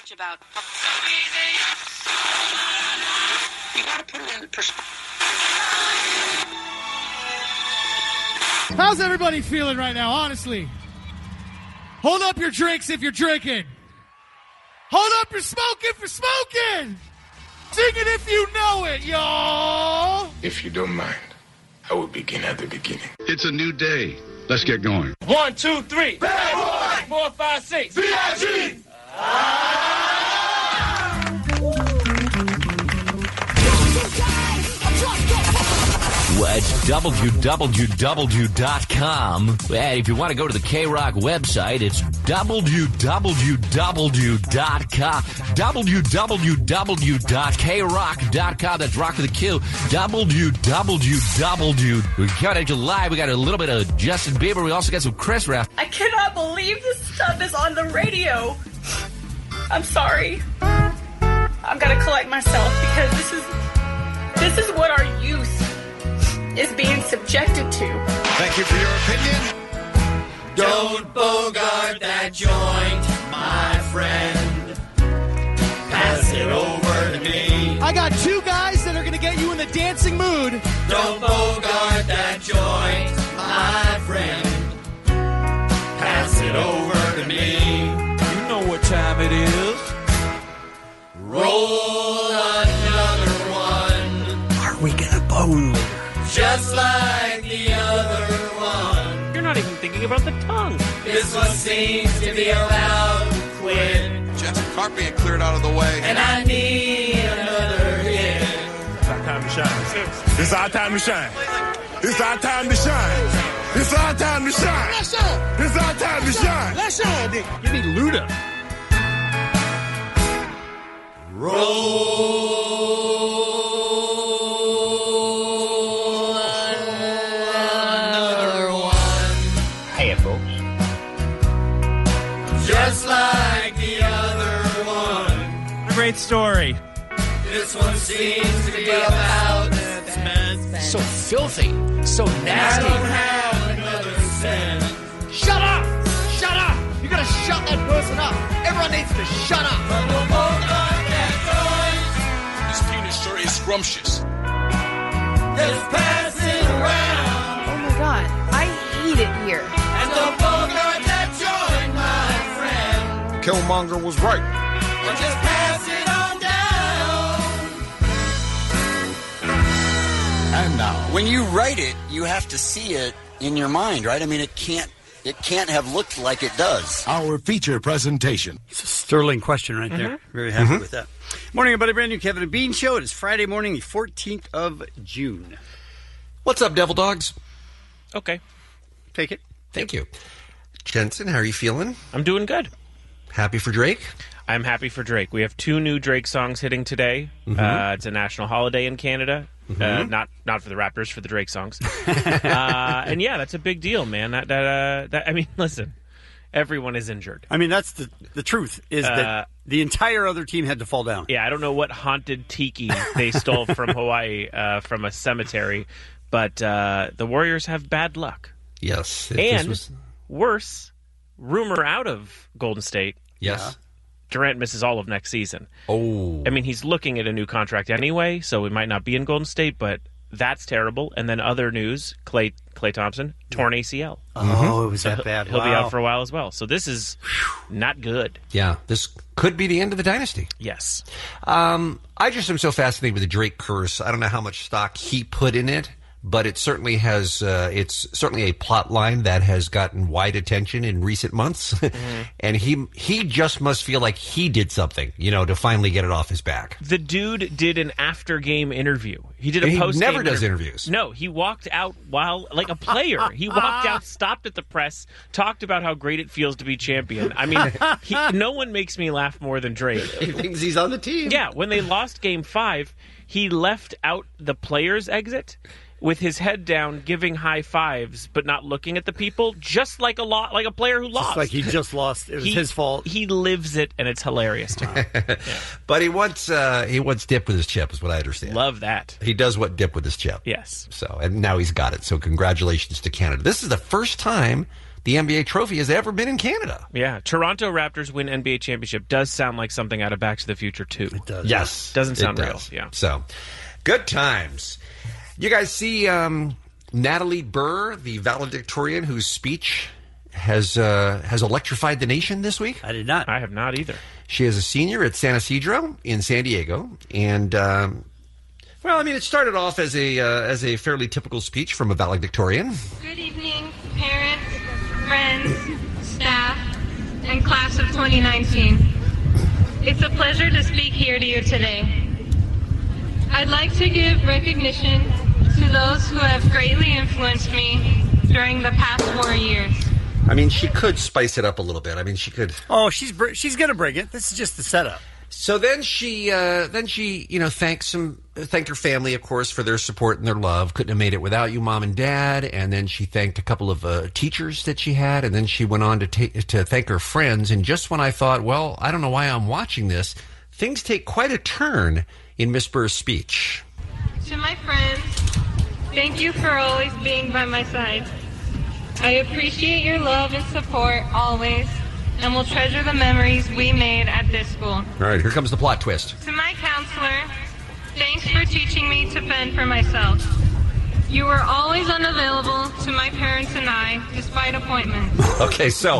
much about. You gotta put it in perspective. How's everybody feeling right now, honestly? Hold up your drinks if you're drinking. Hold up your smoking for smoking. Sing it if you know it, y'all. If you don't mind, I will begin at the beginning. It's a new day. Let's get going. 1, 2, 3. Bad boy. 4, 5, 6. B.I.G. It's www.com. And if you want to go to the K-Rock website, it's www.com. www.krock.com. That's rock with a Q. www. We got it live. We got a little bit of Justin Bieber. We also got some Chris Raff. I cannot believe this stuff is on the radio. I'm sorry. I've got to collect myself because this is what our youth is being subjected to. Thank you for your opinion. Don't bogart that joint, my friend. Pass it over to me. I got two guys that are going to get you in the dancing mood. Don't bogart that joint, my friend. Pass it over to me. You know what time it is. Roll another one. Are we going to bone later? Just like the other one. You're not even thinking about the tongue. This one seems to be about to quit. Jets and Carp being cleared out of the way. And I need another hit. It's our time to shine. It's our time to shine. It's our time to shine. It's our time to shine. Let's shine. It's our time to shine. Let's shine, Dick. Give me Luda. Roll another one. Hey, folks. Just like the other one. A great story. This one seems to be about So filthy. So I nasty. don't have another cent. Shut up! Shut up! You gotta shut that person up. Everyone needs to shut up. But no more like that This penis sure is scrumptious. joint. Just pass it around. Oh my God, I hate it here. And the bogart that joint, my friend. Killmonger was right. Or just pass it on down. And now. When you write it, you have to see it in your mind, right? I mean, it can't have looked like it does. Our feature presentation. It's a sterling question right there. Very happy with that. Morning, everybody. Brand new Kevin and Bean Show. It is Friday morning, the 14th of June. What's up, Devil Dogs? Okay. Take it. Thank you. Jensen, how are you feeling? I'm doing good. Happy for Drake? I'm happy for Drake. We have 2 new Drake songs hitting today. It's a national holiday in Canada. Not for the Raptors, for the Drake songs. And yeah, that's a big deal, man. That I mean, listen, everyone is injured. I mean, that's the truth, is that the entire other team had to fall down. Yeah, I don't know what haunted tiki they stole from Hawaii from a cemetery, but the Warriors have bad luck. Yes. And worse, rumor out of Golden State. Yes. Durant misses all of next season. Oh. I mean, he's looking at a new contract anyway, so he might not be in Golden State, but that's terrible. And then other news, Klay Thompson, torn ACL. Oh, it was that bad. He'll be out for a while as well. So this is not good. Yeah, this could be the end of the dynasty. Yes. I just am so fascinated with the Drake curse. I don't know how much stock he put in it, but it certainly has. It's certainly a plot line that has gotten wide attention in recent months, and he just must feel like he did something, to finally get it off his back. The dude did an after game interview. He did a post. He never does interviews. No, he walked out while like a player. He walked out, stopped at the press, talked about how great it feels to be champion. I mean, no one makes me laugh more than Drake. He thinks he's on the team. Yeah, when they lost Game 5, he left out the players' exit with his head down, giving high fives, but not looking at the people, just like a player who lost. Just like he just lost. It was his fault. He lives it, and it's hilarious to me. But he wants dip with his chip, is what I understand. Love that. He does want dip with his chip. Yes. So, and now he's got it. So congratulations to Canada. This is the first time the NBA trophy has ever been in Canada. Yeah, Toronto Raptors win NBA championship does sound like something out of Back to the Future 2. It does. Yes. Doesn't sound it real. does. Yeah. So, good times. You guys see Natalie Burr, the valedictorian whose speech has electrified the nation this week? I did not. I have not either. She is a senior at San Isidro in San Diego, and well, I mean, it started off as a fairly typical speech from a valedictorian. Good evening, parents, friends, staff, and class of 2019. It's a pleasure to speak here to you today. I'd like to give recognition to those who have greatly influenced me during the past 4 years. I mean, she could spice it up a little bit. I mean, she could. Oh, she's going to bring it. This is just the setup. So then she thanked her family, of course, for their support and their love. Couldn't have made it without you, Mom and Dad. And then she thanked a couple of teachers that she had. And then she went on to thank her friends. And just when I thought, well, I don't know why I'm watching this, things take quite a turn in Miss Burr's speech. To my friends, thank you for always being by my side. I appreciate your love and support always, and will treasure the memories we made at this school. All right, here comes the plot twist. To my counselor, thanks for teaching me to fend for myself. You were always unavailable to my parents and I, despite appointments. Okay, so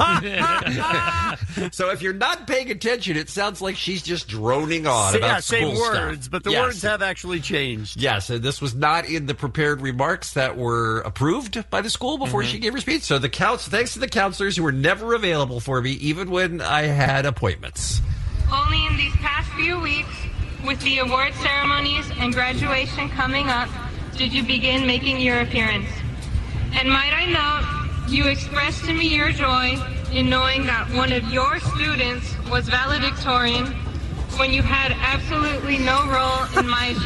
if you're not paying attention, it sounds like she's just droning on about same school words, stuff. but the Yes. words have actually changed. Yes, and this was not in the prepared remarks that were approved by the school before she gave her speech. So thanks to the counselors who were never available for me, even when I had appointments. Only in these past few weeks, with the award ceremonies and graduation coming up, did you begin making your appearance. And might I note, you expressed to me your joy in knowing that one of your students was valedictorian when you had absolutely no role in my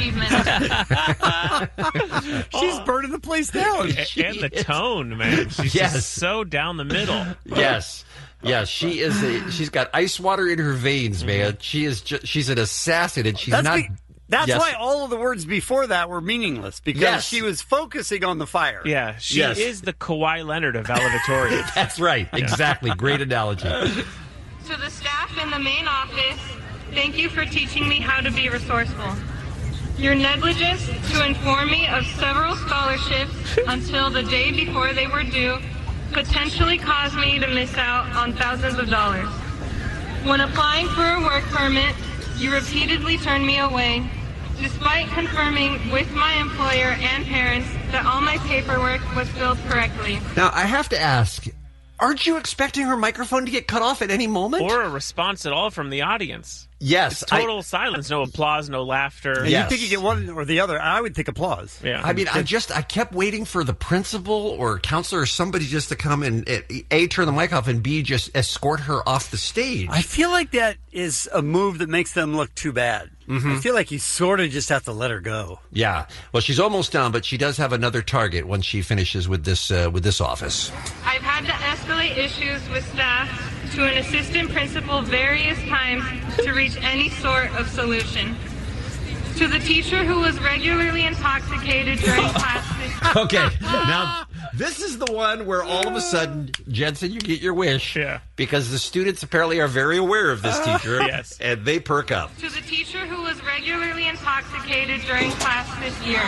achievements. She's burning the place down. And the tone, man. She's just so down the middle. Yes. Yes, she is. She's got ice water in her veins, man. She's an assassin, and she's not. That's Yes. why all of the words before that were meaningless, because Yes. she was focusing on the fire. Yeah, she is the Kawhi Leonard of valedictorian. That's right. Exactly. Great analogy. To the staff in the main office, thank you for teaching me how to be resourceful. Your negligence to inform me of several scholarships until the day before they were due potentially caused me to miss out on thousands of dollars. When applying for a work permit, you repeatedly turned me away, despite confirming with my employer and parents that all my paperwork was filled correctly. Now, I have to ask, aren't you expecting her microphone to get cut off at any moment? Or a response at all from the audience. Yes. It's total silence. No applause, no laughter. You think you get one or the other. I would think applause. Yeah. I mean, I kept waiting for the principal or counselor or somebody just to come and, A, turn the mic off, and B, just escort her off the stage. I feel like that is a move that makes them look too bad. I feel like you sort of just have to let her go. Yeah. Well, she's almost done, but she does have another target once she finishes with this office. I've had to escalate issues with staff to an assistant principal various times to reach any sort of solution. To the teacher who was regularly intoxicated during classes. Okay. Now, this is the one where all of a sudden, Jensen, you get your wish. Yeah. Because the students apparently are very aware of this teacher. Yes. And they perk up. To the teacher who was regularly intoxicated during class this year.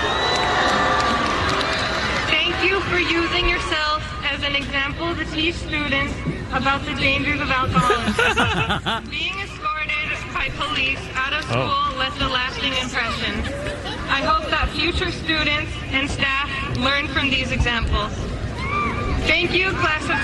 Thank you for using yourself as an example to teach students about the dangers of alcoholism. Being escorted by police out of school left a lasting impression. I hope that future students and staff learn from these examples. Thank you, class of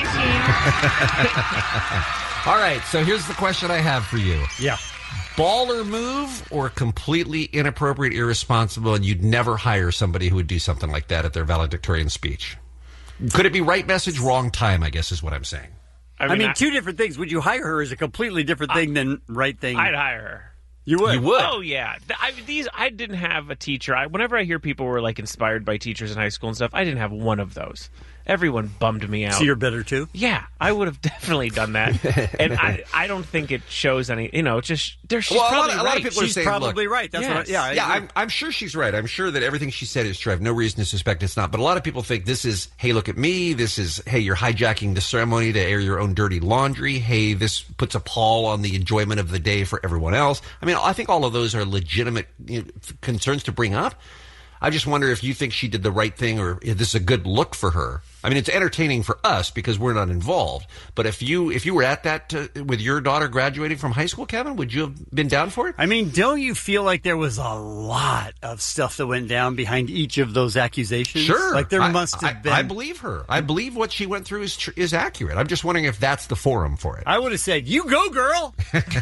2019. All right, so here's the question I have for you. Yeah. Baller move or completely inappropriate, irresponsible, and you'd never hire somebody who would do something like that at their valedictorian speech? Could it be right message, wrong time, I guess is what I'm saying. I mean, two different things. Would you hire her is a completely different thing than right thing. I'd hire her. You would? You would? Oh, yeah. I didn't have a teacher. Whenever I hear people were, like, inspired by teachers in high school and stuff, I didn't have one of those. Everyone bummed me out. So you're bitter too? Yeah, I would have definitely done that. And I don't think it shows any. It's just she's probably a lot of people are She's saying, probably look, right. That's what. I'm sure she's right. I'm sure that everything she said is true. I have no reason to suspect it's not. But a lot of people think this is, hey, look at me. This is, hey, you're hijacking the ceremony to air your own dirty laundry. Hey, this puts a pall on the enjoyment of the day for everyone else. I mean, I think all of those are legitimate concerns to bring up. I just wonder if you think she did the right thing or if this is a good look for her. I mean, it's entertaining for us because we're not involved. But if you were at that with your daughter graduating from high school, Kevin, would you have been down for it? I mean, don't you feel like there was a lot of stuff that went down behind each of those accusations? Sure. Like there must have been. I believe her. I believe what she went through is accurate. I'm just wondering if that's the forum for it. I would have said, you go, girl.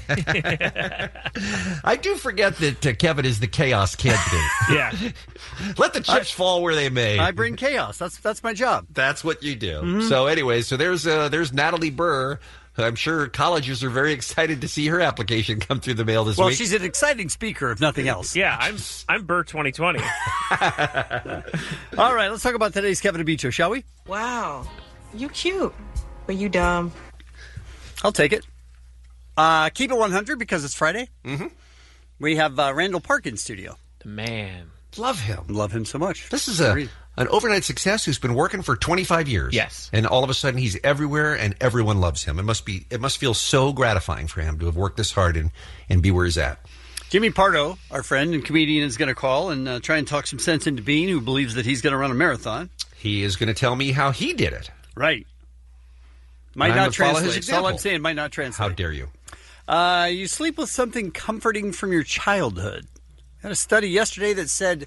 I do forget that Kevin is the chaos candidate. Yeah. Let the chips fall where they may. I bring chaos. That's my job. That's what you do. So anyway, there's Natalie Burr. I'm sure colleges are very excited to see her application come through the mail this week. Well, she's an exciting speaker, if nothing else. Yeah, I'm Burr 2020. All right, let's talk about today's Kevin and Bean Show, shall we? Wow, you cute, but you dumb. I'll take it. Keep it 100 because it's Friday. Mm-hmm. We have Randall Park in studio. The man. Love him. Love him so much. This is an overnight success who's been working for 25 years. Yes. And all of a sudden he's everywhere and everyone loves him. It must feel so gratifying for him to have worked this hard and be where he's at. Jimmy Pardo, our friend and comedian, is going to call and try and talk some sense into Bean, who believes that he's going to run a marathon. He is going to tell me how he did it. Right. Might not translate. That's all I'm saying. Might not translate. How dare you? You sleep with something comforting from your childhood. I had a study yesterday that said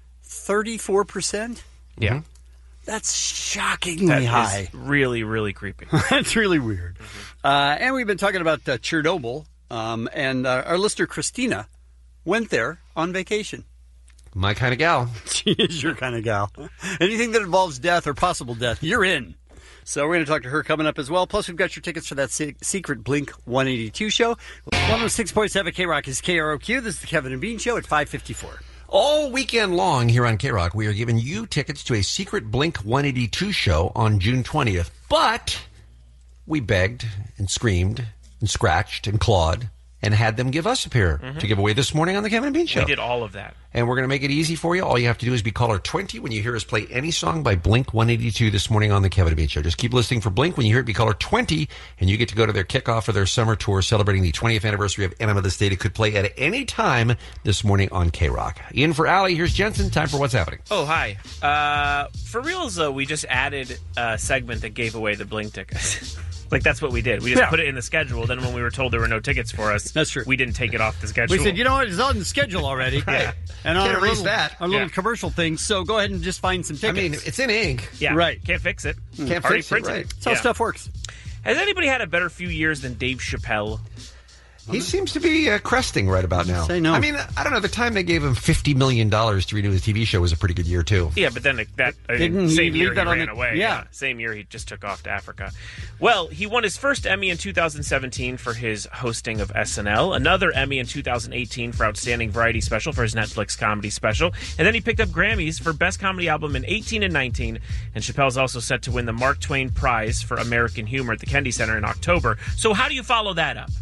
34%. Yeah. That's shockingly high. Is really, really creepy. That's really weird. And we've been talking about Chernobyl, and our listener Christina went there on vacation. My kind of gal. She is your kind of gal. Anything that involves death or possible death, you're in. So we're going to talk to her coming up as well. Plus, we've got your tickets for that secret Blink 182 show. 106.7 K-Rock is KROQ. This is the Kevin and Bean Show at 5:54. All weekend long here on K-Rock, we are giving you tickets to a secret Blink 182 show on June 20th. But we begged and screamed and scratched and clawed and had them give us a pair to give away this morning on the Kevin and Bean Show. We did all of that. And we're going to make it easy for you. All you have to do is be caller 20 when you hear us play any song by Blink 182 this morning on the Kevin and Bean Show. Just keep listening for Blink. When you hear it, be caller 20, and you get to go to their kickoff of their summer tour celebrating the 20th anniversary of Enema of the State. It could play at any time this morning on K-Rock. In for Allie, here's Jensen. Time for What's Happening. Oh, hi. For reals, though, we just added a segment that gave away the Blink tickets. Like, that's what we did. We just put it in the schedule. Then when we were told there were no tickets for us, that's true. We didn't take it off the schedule. We said, you know what? It's on the schedule already. Right. And on Can't our erase that. Our little commercial thing. So go ahead and just find some tickets. I mean, it's in ink. Yeah. Right. Can't fix it. Can't Already fix it, printed. right. That's how stuff works. Has anybody had a better few years than Dave Chappelle? He seems to be cresting right about now. Say no. I mean, I don't know. The time they gave him $50 million to renew his TV show was a pretty good year, too. Yeah, but then Didn't he same leave year that he on ran the- away. yeah. Same year he just took off to Africa. Well, he won his first Emmy in 2017 for his hosting of SNL, another Emmy in 2018 for Outstanding Variety Special for his Netflix comedy special, and then he picked up Grammys for Best Comedy Album in 18 and 19, and Chappelle's also set to win the Mark Twain Prize for American Humor at the Kennedy Center in October. So how do you follow that up?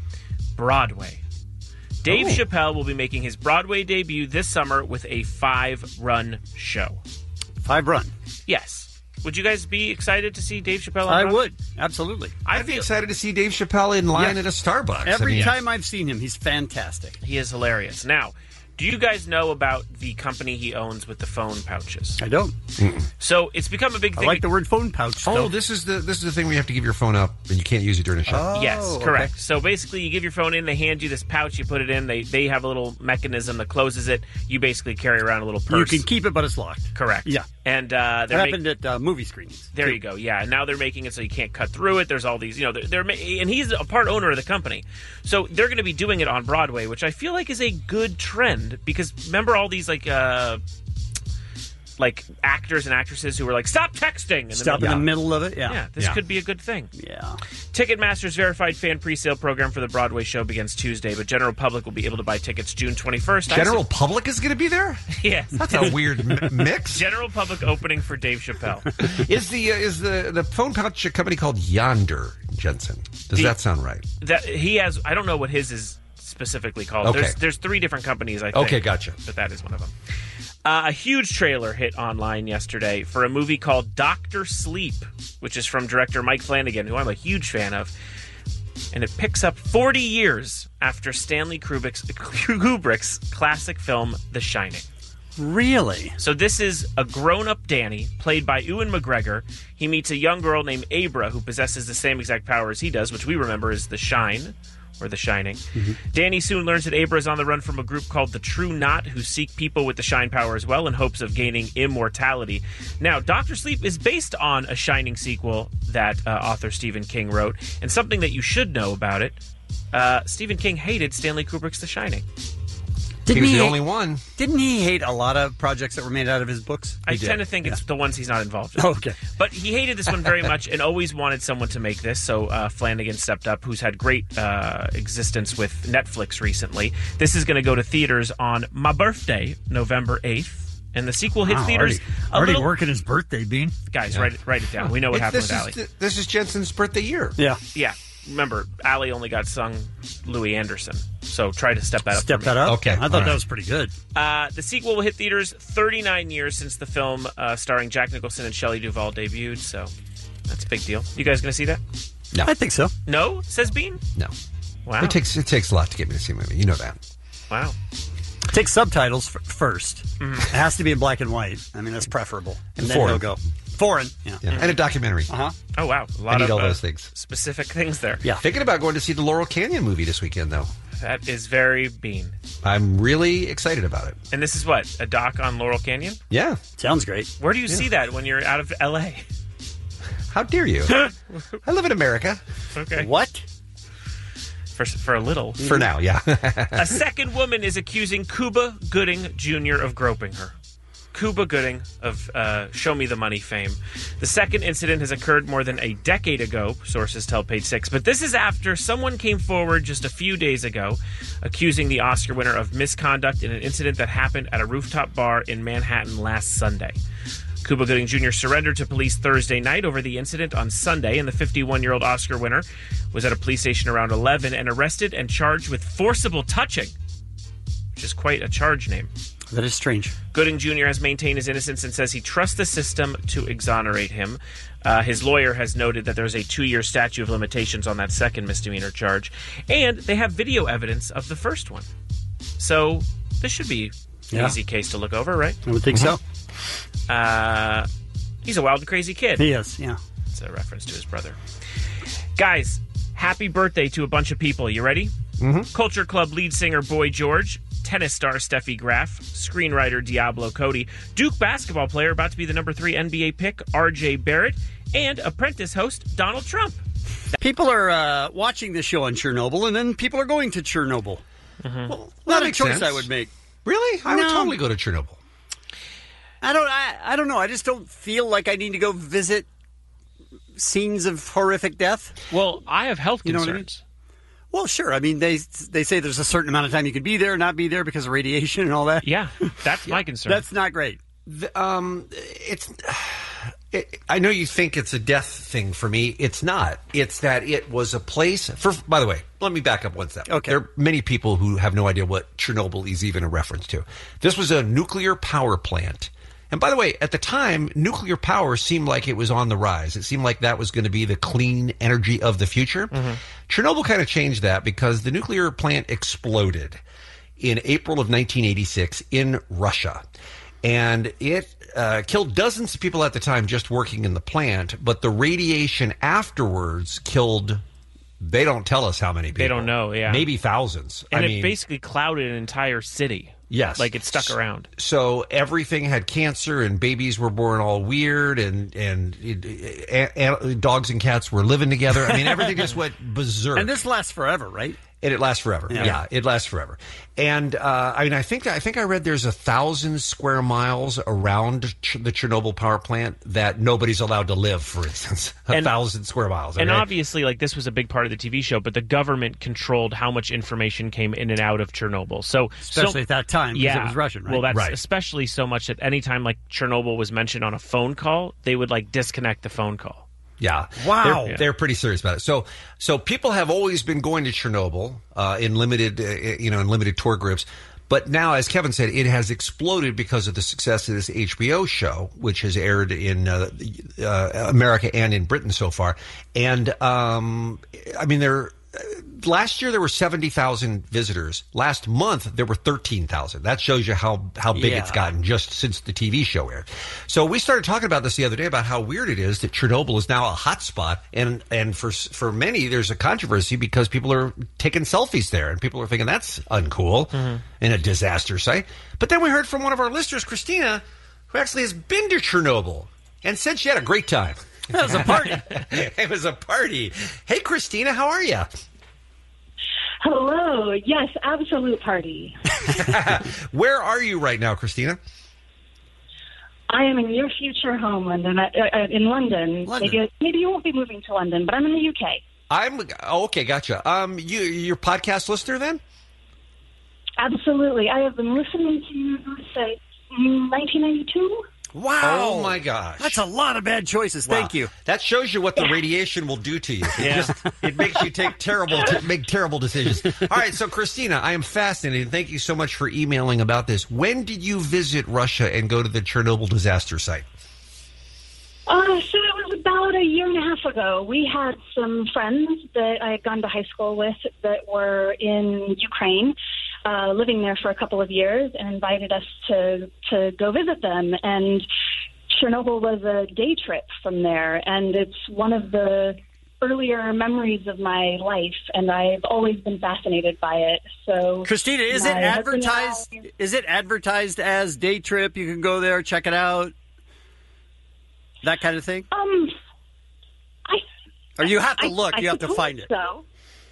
Broadway. Dave Chappelle will be making his Broadway debut this summer with a 5-run show. 5-run? Yes. Would you guys be excited to see Dave Chappelle on I Broadway? would. Absolutely. I'd be excited to see Dave Chappelle in line at a Starbucks. Every time I've seen him, he's fantastic. He is hilarious. Now, do you guys know about the company he owns with the phone pouches? I don't. So it's become a big thing. I like the word phone pouch. Oh, this is the thing where you have to give your phone up and you can't use it during a show. Yes, correct. So basically, you give your phone in, they hand you this pouch, you put it in, they have a little mechanism that closes it. You basically carry around a little purse. You can keep it, but it's locked. Correct. Yeah. And that happened at movie screenings. There you go. Yeah, and now they're making it so you can't cut through it. There's all these, and he's a part owner of the company, so they're going to be doing it on Broadway, which I feel like is a good trend because remember all these like actors and actresses who were like, "Stop texting!" Stop in the middle of it. Yeah, this could be a good thing. Yeah. Ticketmaster's verified fan presale program for the Broadway show begins Tuesday, but general public will be able to buy tickets June 21st. General public is going to be there? Yes. That's a weird mix. General public opening for Dave Chappelle. Is the phone pouch a company called Yonder, Jensen? Does that sound right? That he has. I don't know what his is specifically called. Okay. There's 3 different companies, I think. Okay, gotcha. But that is one of them. A huge trailer hit online yesterday for a movie called Dr. Sleep, which is from director Mike Flanagan, who I'm a huge fan of. And it picks up 40 years after Stanley Kubrick's classic film, The Shining. Really? So this is a grown-up Danny, played by Ewan McGregor. He meets a young girl named Abra, who possesses the same exact power as he does, which we remember as The Shine, or The Shining. Mm-hmm. Danny soon learns that Abra is on the run from a group called the True Knot, who seek people with the Shine power as well in hopes of gaining immortality. Now, Dr. Sleep is based on a Shining sequel that author Stephen King wrote, and something that you should know about it, Stephen King hated Stanley Kubrick's The Shining. He was the only one. Didn't he hate a lot of projects that were made out of his books? I tend to think it's the ones he's not involved in. Oh, okay. But he hated this one very much and always wanted someone to make this, so Flanagan stepped up, who's had great existence with Netflix recently. This is going to go to theaters on my birthday, November 8th, and the sequel hits theaters... Already working his birthday, Bean. Guys, write it down. We know what happened with Allie. This is Jensen's birthday year. Yeah. Yeah. Remember, Allie only got sung Louis Anderson, so try to step that up. Step that up? Okay. I thought that was pretty good. The sequel will hit theaters 39 years since the film starring Jack Nicholson and Shelley Duvall debuted, so that's a big deal. You guys going to see that? No. I think so. No? Says Bean? No. Wow. It takes a lot to get me to see a movie. You know that. Wow. Take subtitles first. Mm-hmm. It has to be in black and white. I mean, that's preferable. And then foreign. he'll go. Foreign. Yeah. And a documentary. Uh-huh. Oh, wow. A lot I need of all those things. Specific things there. Yeah. Thinking about going to see the Laurel Canyon movie this weekend, though. That is very Bean. I'm really excited about it. And this is what? A doc on Laurel Canyon? Yeah. Sounds great. Where do you see that when you're out of L.A.? How dare you? I live in America. Okay. What? For a little. For now, yeah. A second woman is accusing Cuba Gooding Jr. of groping her. Cuba Gooding of Show Me the Money fame. The second incident has occurred more than a decade ago, sources tell Page 6. But this is after someone came forward just a few days ago accusing the Oscar winner of misconduct in an incident that happened at a rooftop bar in Manhattan last Sunday. Cuba Gooding Jr. surrendered to police Thursday night over the incident on Sunday, and the 51-year-old Oscar winner was at a police station around 11 and arrested and charged with forcible touching, which is quite a charge name. That is strange. Gooding Jr. has maintained his innocence and says he trusts the system to exonerate him. His lawyer has noted that there's a 2-year statute of limitations on that second misdemeanor charge, and they have video evidence of the first one. So this should be an easy case to look over, right? I would think so. He's a wild and crazy kid. He is, yeah. It's a reference to his brother. Guys, happy birthday to a bunch of people. You ready? Mm-hmm. Culture Club lead singer Boy George, tennis star Steffi Graf, screenwriter Diablo Cody, Duke basketball player about to be the number 3 NBA pick RJ Barrett, and Apprentice host Donald Trump. People are watching this show on Chernobyl, and then people are going to Chernobyl. Mm-hmm. Well, not a makes choice sense. I would make. Really? I would No. totally go to Chernobyl. I don't know. I just don't feel like I need to go visit scenes of horrific death. Well, I have health You know what I concerns. Well, sure. I mean, they say there's a certain amount of time you can be there, not be there because of radiation and all that. Yeah, that's my concern. That's not great. I know you think it's a death thing for me. It's not. It's that it was a place. By the way, let me back up one step. Okay. There are many people who have no idea what Chernobyl is even a reference to. This was a nuclear power plant. And by the way, at the time, nuclear power seemed like it was on the rise. It seemed like that was going to be the clean energy of the future. Mm-hmm. Chernobyl kind of changed that because the nuclear plant exploded in April of 1986 in Russia. And it killed dozens of people at the time just working in the plant, but the radiation afterwards killed, they don't tell us how many people. They don't know, yeah. Maybe thousands. And it basically clouded an entire city. Yes. Like it stuck around. So everything had cancer and babies were born all weird and dogs and cats were living together. I mean, everything just went berserk. And this lasts forever, right? And it lasts forever. Yeah, it lasts forever. And I think I read there's 1,000 square miles around the Chernobyl power plant that nobody's allowed to live. For instance, 1,000 square miles. And obviously, like, this was a big part of the TV show, but the government controlled how much information came in and out of Chernobyl. So especially at that time, because it was Russian, right? Well, that's right. especially so much that anytime like Chernobyl was mentioned on a phone call, they would like disconnect the phone call. Yeah. Wow. They're pretty serious about it. So people have always been going to Chernobyl in limited tour groups. But now, as Kevin said, it has exploded because of the success of this HBO show, which has aired in America and in Britain so far. And, last year there were 70,000 visitors. Last month there were 13,000. That shows you how big it's gotten just since the TV show aired. So we started talking about this the other day about how weird it is that Chernobyl is now a hotspot, and for many there's a controversy because people are taking selfies there and people are thinking that's uncool in a disaster site. But then we heard from one of our listeners, Christina, who actually has been to Chernobyl and said she had a great time. That was a party. It was a party. Hey, Christina, how are you? Hello. Yes, absolute party. Where are you right now, Christina? I am in your future home, London. In London. Maybe you won't be moving to London, but I'm in the UK. Okay, gotcha. You're a podcast listener then? Absolutely. I have been listening to you since 1992. Wow. Oh, my gosh. That's a lot of bad choices. Wow. Thank you. That shows you what the radiation will do to you. It makes you make terrible decisions. All right, so Christina, I am fascinated. Thank you so much for emailing about this. When did you visit Russia and go to the Chernobyl disaster site? So it was about a year and a half ago. We had some friends that I had gone to high school with that were in Ukraine, living there for a couple of years, and invited us to go visit them. And Chernobyl was a day trip from there, and it's one of the earlier memories of my life, and I've always been fascinated by it. So, Christina, is it advertised? Is it advertised as day trip? You can go there, check it out, that kind of thing. Or you have to look. You have to find it. So,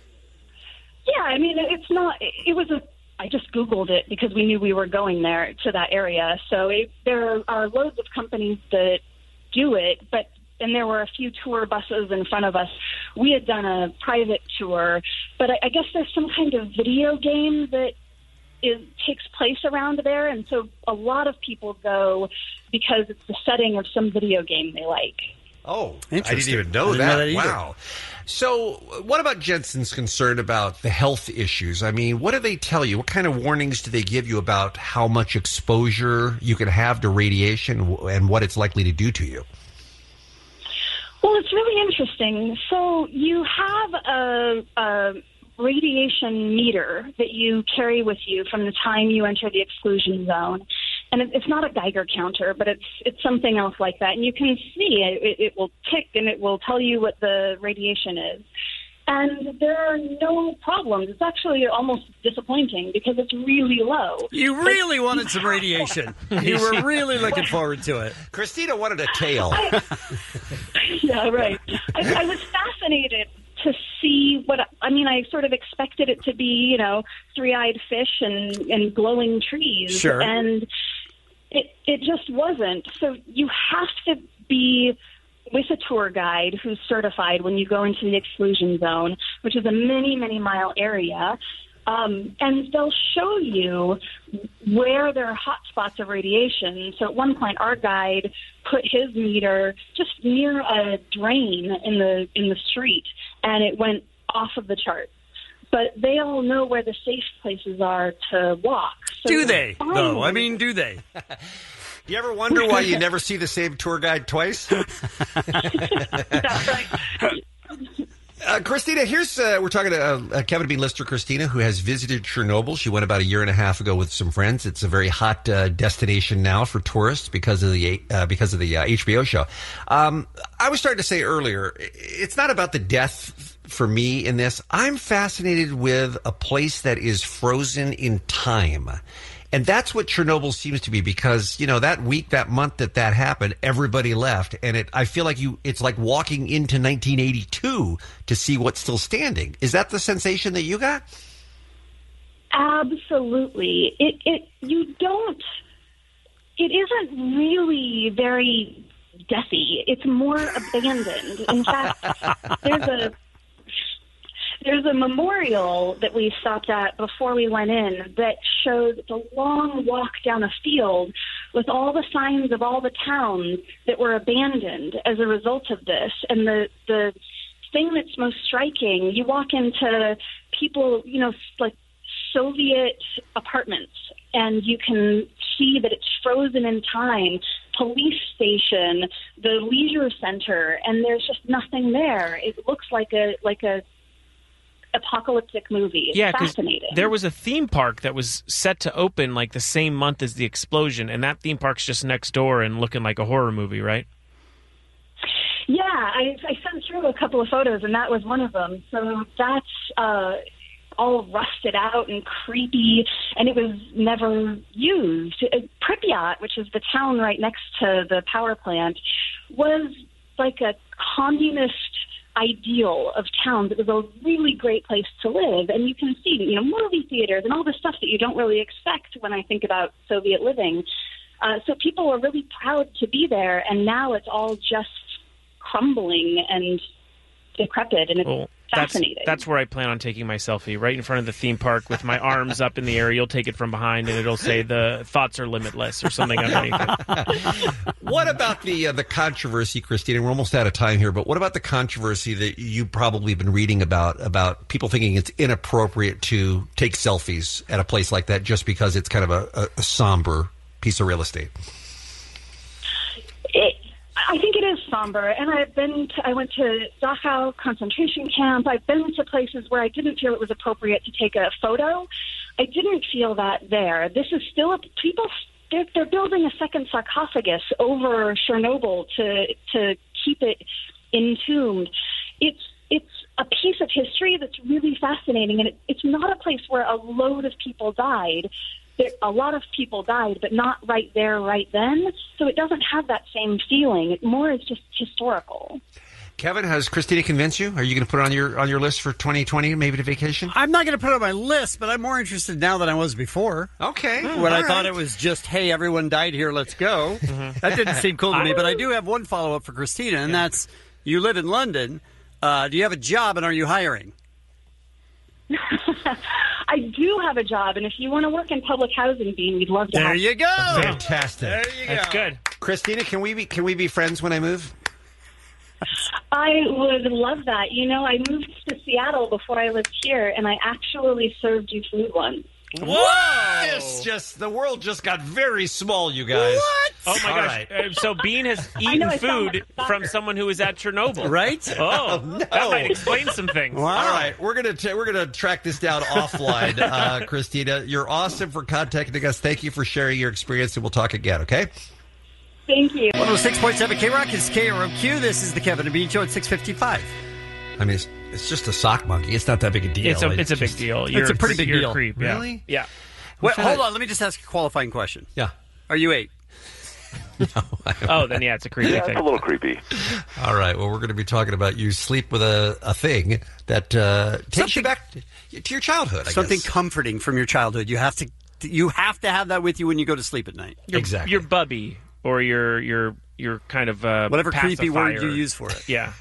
yeah, I mean, it's not. It was a. I just Googled it because we knew we were going there to that area. So there are loads of companies that do it, and there were a few tour buses in front of us. We had done a private tour, but I guess there's some kind of video game that takes place around there, and so a lot of people go because it's the setting of some video game they like. Oh, I didn't even know that. Wow. So what about Jensen's concern about the health issues? I mean, what do they tell you? What kind of warnings do they give you about how much exposure you can have to radiation and what it's likely to do to you? Well, it's really interesting. So you have a radiation meter that you carry with you from the time you enter the exclusion zone. And it's not a Geiger counter, but it's something else like that. And you can see it will tick, and it will tell you what the radiation is. And there are no problems. It's actually almost disappointing because it's really low. You really wanted some radiation. You were really looking forward to it. Christina wanted a tail. Yeah, right. I was fascinated to see I sort of expected it to be, three-eyed fish and glowing trees. Sure. And it just wasn't. So you have to be with a tour guide who's certified when you go into the exclusion zone, which is a many, many mile area. And they'll show you where there are hot spots of radiation. So at one point, our guide put his meter just near a drain in the street, and it went off of the chart. But they all know where the safe places are to walk. So do they, though? I mean, do they? You ever wonder why you never see the same tour guide twice? That's right. Christina, we're talking to Kevin Bean Lister, Christina, who has visited Chernobyl. She went about a year and a half ago with some friends. It's a very hot destination now for tourists because of the HBO show. I was starting to say earlier, it's not about the death for me in this. I'm fascinated with a place that is frozen in time. And that's what Chernobyl seems to be, because, that week, that month that happened, everybody left. And I feel like it's like walking into 1982 to see what's still standing. Is that the sensation that you got? Absolutely. It isn't really very deathy. It's more abandoned. In fact, there's a memorial that we stopped at before we went in that showed the long walk down a field with all the signs of all the towns that were abandoned as a result of this. And the thing that's most striking, you walk into people, like Soviet apartments, and you can see that it's frozen in time. Police station, the leisure center, and there's just nothing there. It looks like a apocalyptic movie. It's fascinating. There was a theme park that was set to open like the same month as the explosion, and that theme park's just next door and looking like a horror movie, right? Yeah, I sent through a couple of photos, and that was one of them. So that's all rusted out and creepy, and it was never used. Pripyat, which is the town right next to the power plant, was like a communist ideal of towns. It was a really great place to live, and you can see, movie theaters and all the stuff that you don't really expect when I think about Soviet living. So people were really proud to be there, and now it's all just crumbling and decrepit, and it's fascinating. That's where I plan on taking my selfie, right in front of the theme park with my arms up in the air. You'll take it from behind, and it'll say the thoughts are limitless or something underneath it. What about the controversy, Christina? We're almost out of time here, but what about the controversy that you've probably been reading about people thinking it's inappropriate to take selfies at a place like that just because it's kind of a somber piece of real estate? I think it is somber, and I went to Dachau concentration camp. I've been to places where I didn't feel it was appropriate to take a photo. I didn't feel that there. This is still they're building a second sarcophagus over Chernobyl to keep it entombed. It's a piece of history that's really fascinating, and it's not a place where a load of people died. A lot of people died, but not right there, right then. So it doesn't have that same feeling. It more is just historical. Kevin, has Christina convinced you? Are you going to put it on your list for 2020, maybe to vacation? I'm not going to put it on my list, but I'm more interested now than I was before. Okay. When I thought it was just, hey, everyone died here, let's go. That didn't seem cool to me, but I do have one follow-up for Christina, and that's, you live in London. Do you have a job, and are you hiring? I do have a job, and if you want to work in public housing, Bean, we'd love to have you. There you go. Fantastic. There you go. That's good. Christina, can we be friends when I move? I would love that. I moved to Seattle before I lived here, and I actually served you food once. Whoa! The world just got very small, you guys. What? Oh my gosh! Right. So Bean has eaten food from someone who was at Chernobyl, right? Oh, no. That might explain some things. Wow. All right, we're gonna track this down offline, Christina. You're awesome for contacting us. Thank you for sharing your experience, and we'll talk again. Okay? Thank you. 106.7 K-Rock is KROQ. This is the Kevin and Bean Show at 6:55. I mean, it's just a sock monkey. It's not that big a deal. It's a big deal. It's a pretty big you're deal. A creep. Yeah. Really? Yeah. Wait, hold on. Let me just ask a qualifying question. Yeah. Are you 8? Oh, then yeah, it's a creepy thing. It's a little creepy. All right. Well, we're going to be talking about you sleep with a thing that takes you back to your childhood. Something comforting from your childhood. You have to have that with you when you go to sleep at night. Exactly. Your bubby or your kind of whatever pacifier. creepy word you use for it. Yeah.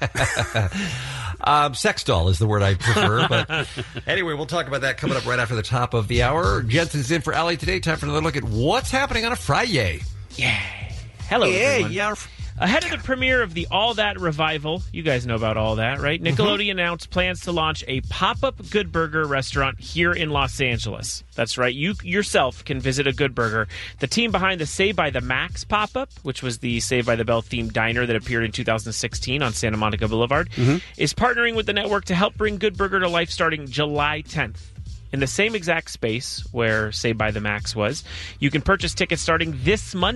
Sex doll is the word I prefer. But anyway, we'll talk about that coming up right after the top of the hour. Jensen's in for Allie today. Time for another look at what's happening on a Friday. Yeah. Hello, everyone. Yeah. Ahead of the premiere of the All That revival, you guys know about All That, right? Nickelodeon announced plans to launch a pop-up Good Burger restaurant here in Los Angeles. That's right. You yourself can visit a Good Burger. The team behind the Saved by the Max pop-up, which was the Saved by the Bell themed diner that appeared in 2016 on Santa Monica Boulevard, is partnering with the network to help bring Good Burger to life starting July 10th. In the same exact space where Saved by the Max was, you can purchase tickets starting this Monday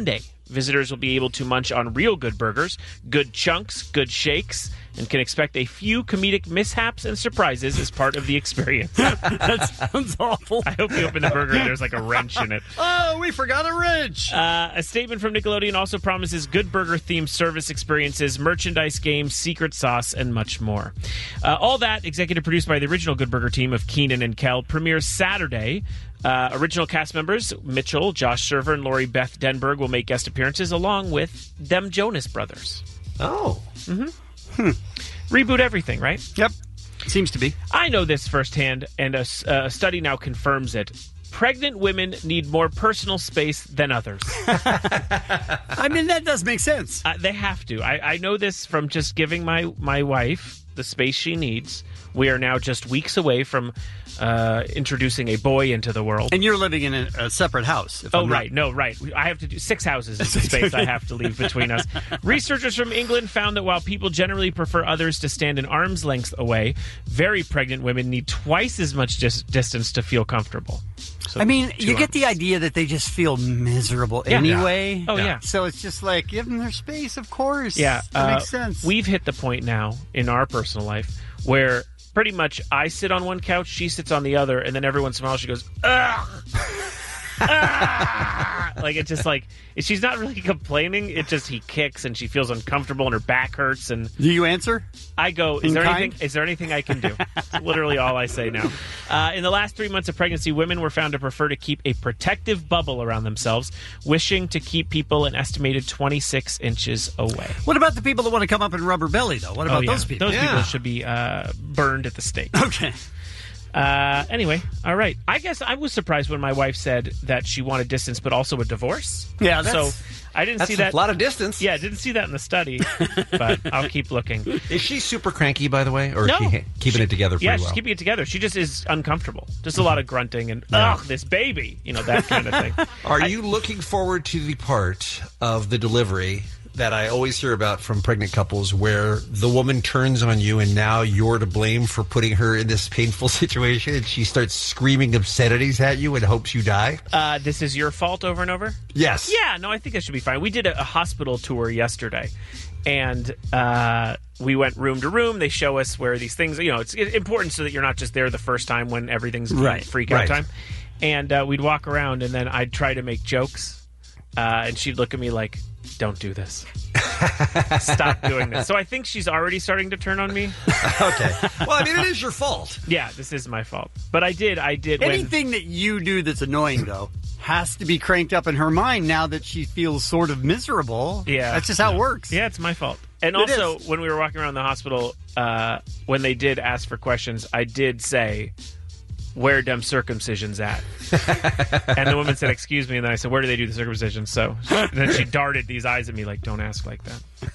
Visitors will be able to munch on real good burgers, good chunks, good shakes, and can expect a few comedic mishaps and surprises as part of the experience. That sounds awful. I hope you open the burger and there's like a wrench in it. Oh, we forgot a wrench. A statement from Nickelodeon also promises good burger-themed service experiences, merchandise, games, secret sauce, and much more. All that, executive produced by the original Good Burger team of Keenan and Kel, premieres Saturday. Original cast members Mitchell, Josh Server, and Lori Beth Denberg will make guest appearances along with them Jonas Brothers. Oh. Reboot everything, right? Yep. Seems to be. I know this firsthand, and a study now confirms it. Pregnant women need more personal space than others. I mean, that does make sense. They have to. I know this from just giving my wife the space she needs. We are now just weeks away from introducing a boy into the world. And you're living in a separate house. Right. I have to do 6 houses is the space I have to leave between us. Researchers from England found that while people generally prefer others to stand an arm's length away, very pregnant women need twice as much distance to feel comfortable. So, I mean, you get the idea that they just feel miserable anyway. Oh, yeah. So it's just like, give them their space, of course. Yeah. That makes sense. We've hit the point now in our personal life where pretty much I sit on one couch, she sits on the other, and then every once in a while she goes, ugh! Like, it's just like, she's not really complaining. It just, he kicks and she feels uncomfortable and her back hurts. And do you answer? I go, is there anything I can do? It's literally all I say now. In the last 3 months of pregnancy, women were found to prefer to keep a protective bubble around themselves, wishing to keep people an estimated 26 inches away. What about the people that want to come up and rub her belly, though? What about those people? Those people should be burned at the stake. Okay. Anyway, all right. I guess I was surprised when my wife said that she wanted distance, but also a divorce. Yeah, so I didn't see that. That's a lot of distance. Yeah, I didn't see that in the study, but I'll keep looking. Is she super cranky, by the way, or No. is she keeping it together pretty well? Yeah, she's keeping it together. She just is uncomfortable. Just a lot of grunting and, ugh, this baby, that kind of thing. Are you looking forward to the part of the delivery that I always hear about from pregnant couples where the woman turns on you and now you're to blame for putting her in this painful situation and she starts screaming obscenities at you and hopes you die? This is your fault over and over? Yes. Yeah, no, I think it should be fine. We did a hospital tour yesterday, and we went room to room. They show us where these things, it's important so that you're not just there the first time when everything's freak out time. And we'd walk around, and then I'd try to make jokes, and she'd look at me like, don't do this. Stop doing this. So I think she's already starting to turn on me. Okay. Well, I mean, it is your fault. Yeah, this is my fault. But I did. Anything that you do that's annoying, though, has to be cranked up in her mind now that she feels sort of miserable. Yeah. That's just how it works. Yeah, it's my fault. And also, when we were walking around the hospital, when they did ask for questions, I did say, where them circumcisions at? And the woman said, excuse me. And then I said, where do they do the circumcision? So and then she darted these eyes at me like, don't ask like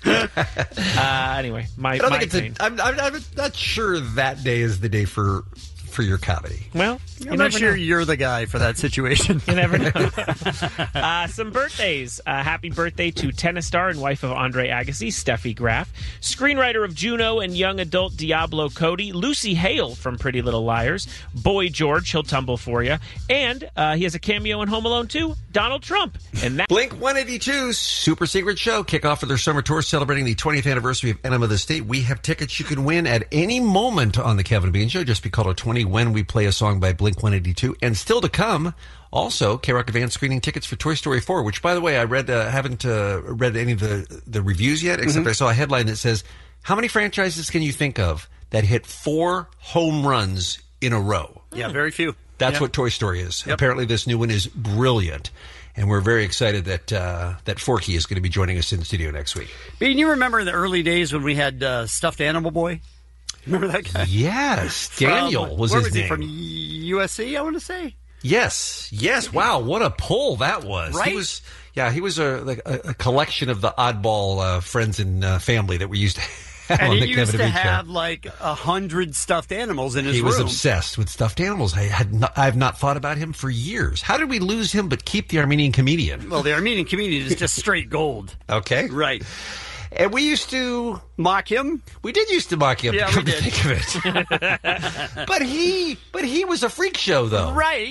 that. Anyway, I'm not sure that day is the day for your comedy. Well, I'm not sure you're the guy for that situation. You never know. Some birthdays. Happy birthday to tennis star and wife of Andre Agassi, Steffi Graf. Screenwriter of Juno and young adult Diablo Cody. Lucy Hale from Pretty Little Liars. Boy George, he'll tumble for you. And he has a cameo in Home Alone 2, Donald Trump. And that Blink-182's super secret show kick off with their summer tour celebrating the 20th anniversary of Enema of the State. We have tickets you can win at any moment on the Kevin and Bean Show. Just be called a 20 when we play a song by Blink-182. And still to come, also, K-Rock Advance screening tickets for Toy Story 4, which, by the way, I haven't read any of the reviews yet, except I saw a headline that says, how many franchises can you think of that hit 4 home runs in a row? Yeah, very few. That's what Toy Story is. Yep. Apparently, this new one is brilliant. And we're very excited that Forky is going to be joining us in the studio next week. Bean, you remember the early days when we had Stuffed Animal Boy? Remember that guy? Yes. Daniel was his name. From USC, I want to say? Yes. Wow, what a pull that was. Right? He was a collection of the oddball friends and family that we used to have and on the he Kevin used and to Bean have show. like 100 stuffed animals in his He room. was obsessed with stuffed animals. I've not thought about him for years. How did we lose him but keep the Armenian comedian? Well, the Armenian comedian is just straight gold. Okay. Right. And we used to mock him. We did used to mock him. Yeah, come we to did. think of it. but he was a freak show, though. Right.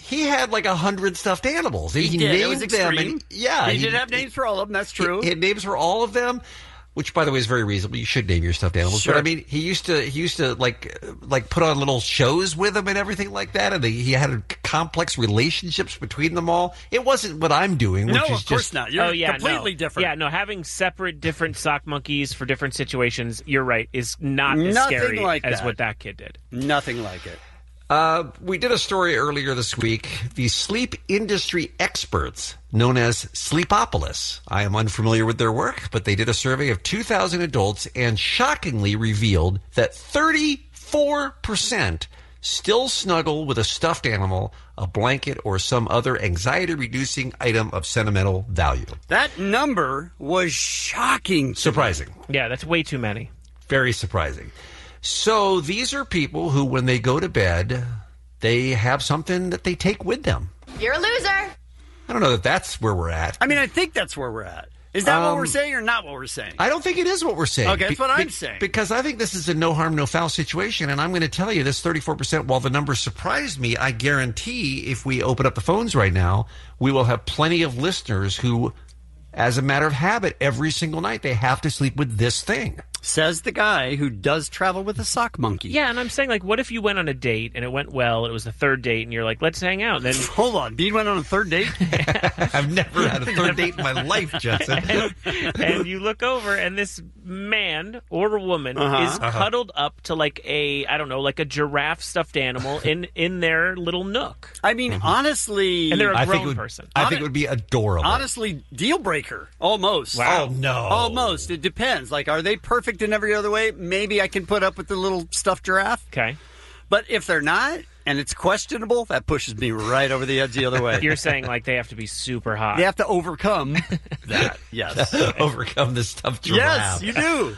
He had like 100 stuffed animals. He did. It was named them. extreme. And, He did have names for all of them. That's true. He had names for all of them, which, by the way, is very reasonable. You should name your stuffed animals. Sure. But I mean, he used to like put on little shows with them and everything like that. And he had complex relationships between them all. It wasn't what I'm doing. Which No, is of course just, not. You're completely different. Yeah, no, having separate different sock monkeys for different situations, you're right, is not as Nothing scary like as that. what that kid did. Nothing like it. We did a story earlier this week. The sleep industry experts, known as Sleepopolis. I am unfamiliar with their work, but they did a survey of 2,000 adults and shockingly revealed that 34% still snuggle with a stuffed animal, a blanket, or some other anxiety-reducing item of sentimental value. That number was shocking. Surprising. Yeah, that's way too many. Very surprising. So these are people who, when they go to bed, they have something that they take with them. You're a loser. I don't know that that's where we're at. I mean, I think that's where we're at. Is that what we're saying or not what we're saying? I don't think it is what we're saying. Okay, that's what I'm saying. Because I think this is a no harm, no foul situation, and I'm going to tell you this 34%, while the number surprised me, I guarantee if we open up the phones right now, we will have plenty of listeners who, as a matter of habit, every single night they have to sleep with this thing. Says the guy who does travel with a sock monkey. Yeah, and I'm saying, like, what if you went on a date and it went well, it was the third date, and you're like, let's hang out. And then hold on, Bean went on a third date? I've never had a third date in my life, Judson. and you look over, and this man or a woman is cuddled up to like a giraffe stuffed animal in their little nook. I mean, honestly, and they're a grown person. I think it would be adorable. Honestly, deal breaker. Almost. Wow. Oh, no. Almost. It depends. Like, are they perfect in every other way? Maybe I can put up with the little stuffed giraffe. Okay. But if they're not, and it's questionable, that pushes me right over the edge the other way. You're saying, like, they have to be super hot. They have to overcome that. Yes. Overcome the stuffed giraffe. Yes, you do.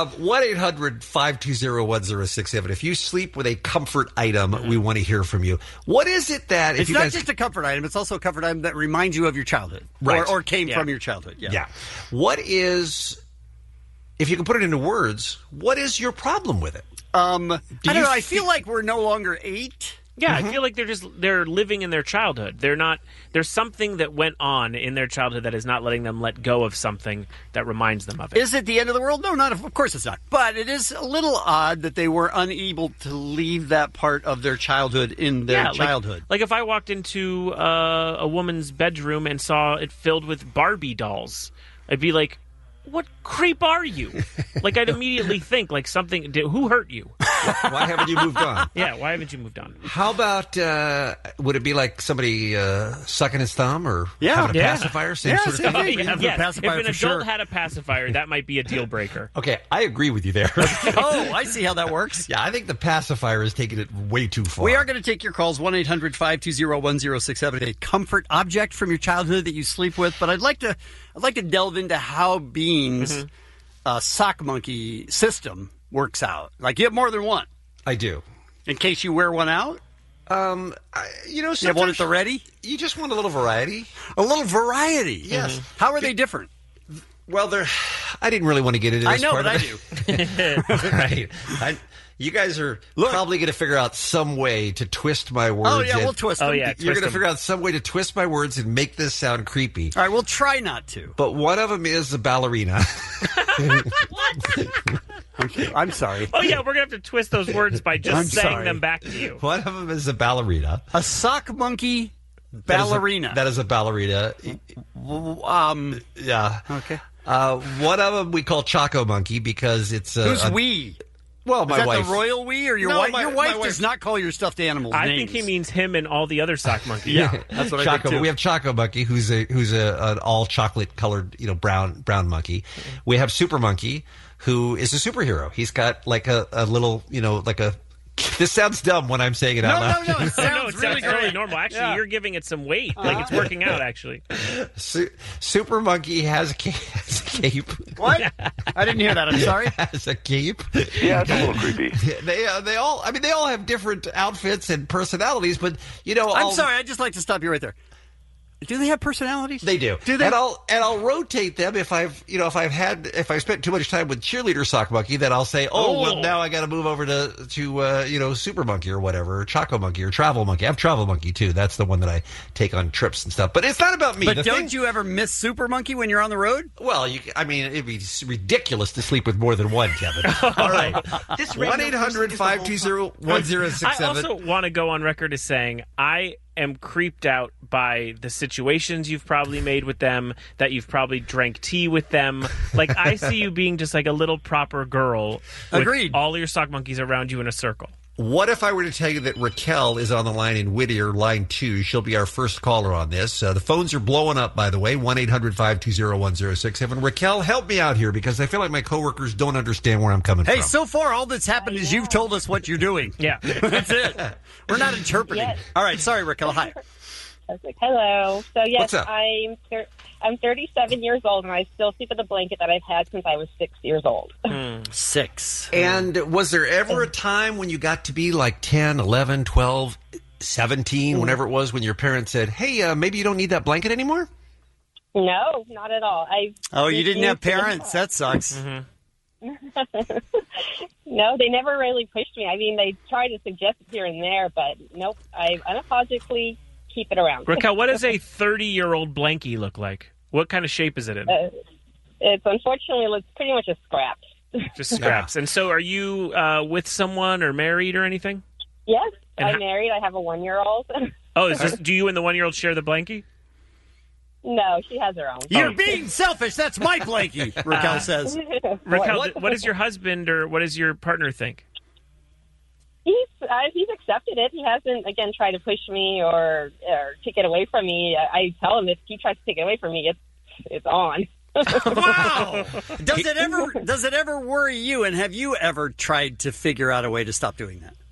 1-800-520-1067. If you sleep with a comfort item, we want to hear from you. What is it that... It's not just a comfort item. It's also a comfort item that reminds you of your childhood. Right. Or came from your childhood. Yeah. What is... If you can put it into words, what is your problem with it? I don't know. I feel like we're no longer 8. Yeah, I feel like they're living in their childhood. There's something that went on in their childhood that is not letting them let go of something that reminds them of it. Is it the end of the world? No, not of course it's not. But it is a little odd that they were unable to leave that part of their childhood in their childhood. Like if I walked into a woman's bedroom and saw it filled with Barbie dolls, I'd be like, what creep are you? Like, I'd immediately think, like, something... Who hurt you? Why haven't you moved on? Yeah, why haven't you moved on? How about, would it be like somebody sucking his thumb or having a pacifier? Same sort of thing? Yes. If an adult had a pacifier, that might be a deal breaker. Okay, I agree with you there. Oh, I see how that works. Yeah, I think the pacifier is taking it way too far. We are going to take your calls, 1-800-520-1067. A comfort object from your childhood that you sleep with, but I'd like to delve into how Bean's sock monkey system works out. Like, you have more than one. I do. In case you wear one out? You have one at the ready? You just want a little variety. A little variety? Yes. How are they different? Well, I didn't really want to get into this. I know, part but of I it. do. Right. You guys are probably going to figure out some way to twist my words. Oh, yeah, we'll twist them. You're going to figure out some way to twist my words and make this sound creepy. All right, we'll try not to. But one of them is a ballerina. I'm sorry. Oh, yeah, we're going to have to twist those words by just saying them back to you. One of them is a ballerina. A sock monkey ballerina. That is a ballerina. Yeah. Okay. One of them we call Choco Monkey because it's Who's we? Well, my is that wife. the royal we or your No, wife? my Your wife wife does not call your stuffed animals I names. think he means him and all the other sock monkeys. Yeah, that's what I Choco, think too. we have Choco Monkey, who's an all chocolate colored, brown monkey. We have Super Monkey, who is a superhero. He's got like a little, like a. This sounds dumb when I'm saying it out loud. No, it sounds really totally great. normal. Actually, you're giving it some weight. Like it's working out. Actually, Super Monkey has a cape. What? I didn't hear that. I'm sorry. Has a cape. Yeah, it's a little creepy. They all have different outfits and personalities, but I'm sorry. I'd just like to stop you right there. Do they have personalities? They do. Do they? And I'll rotate them if I've spent too much time with cheerleader sock monkey, then I'll say, well, now I got to move over to super monkey or whatever, or choco monkey or travel monkey. I have travel monkey too. That's the one that I take on trips and stuff. But it's not about me. But don't you ever miss super monkey when you're on the road? Well, it'd be ridiculous to sleep with more than one, Kevin. All right. 1-800-520-1067. I also want to go on record as saying I am creeped out by the situations you've probably made with them, that you've probably drank tea with them. Like, I see you being just like a little proper girl with Agreed. all your sock monkeys around you in a circle. What if I were to tell you that Raquel is on the line in Whittier, line 2? She'll be our first caller on this. The phones are blowing up, by the way, 1-800-520-1067. Raquel, help me out here because I feel like my coworkers don't understand where I'm coming from. Hey, so far all that's happened is you've told us what you're doing. Yeah. That's it. We're not interpreting. Yes. All right, sorry, Raquel. Hi. Hello. So, yes, What's up? I'm 37 years old, and I still sleep with a blanket that I've had since I was 6 years old. 6. And was there ever a time when you got to be like 10, 11, 12, 17, whenever it was, when your parents said, hey, maybe you don't need that blanket anymore? No, not at all. You didn't have parents. That sucks. Mm-hmm. No, they never really pushed me. I mean, they tried to suggest it here and there, but nope. I unapologetically keep it around. Raquel, what does a 30-year-old blankie look like? What kind of shape is it in? It's pretty much a scrap. Just scraps. And so are you with someone or married or anything? Yes, And I'm married. I have a 1-year-old. Oh, do you and the 1-year-old share the blankie? No, she has her own. You're being selfish. That's my blankie, Raquel says. Raquel, what does your husband or what does your partner think? He's accepted it. He hasn't, again, tried to push me or take it away from me. I tell him if he tries to take it away from me, it's on. Wow! Does it ever worry you? And have you ever tried to figure out a way to stop doing that?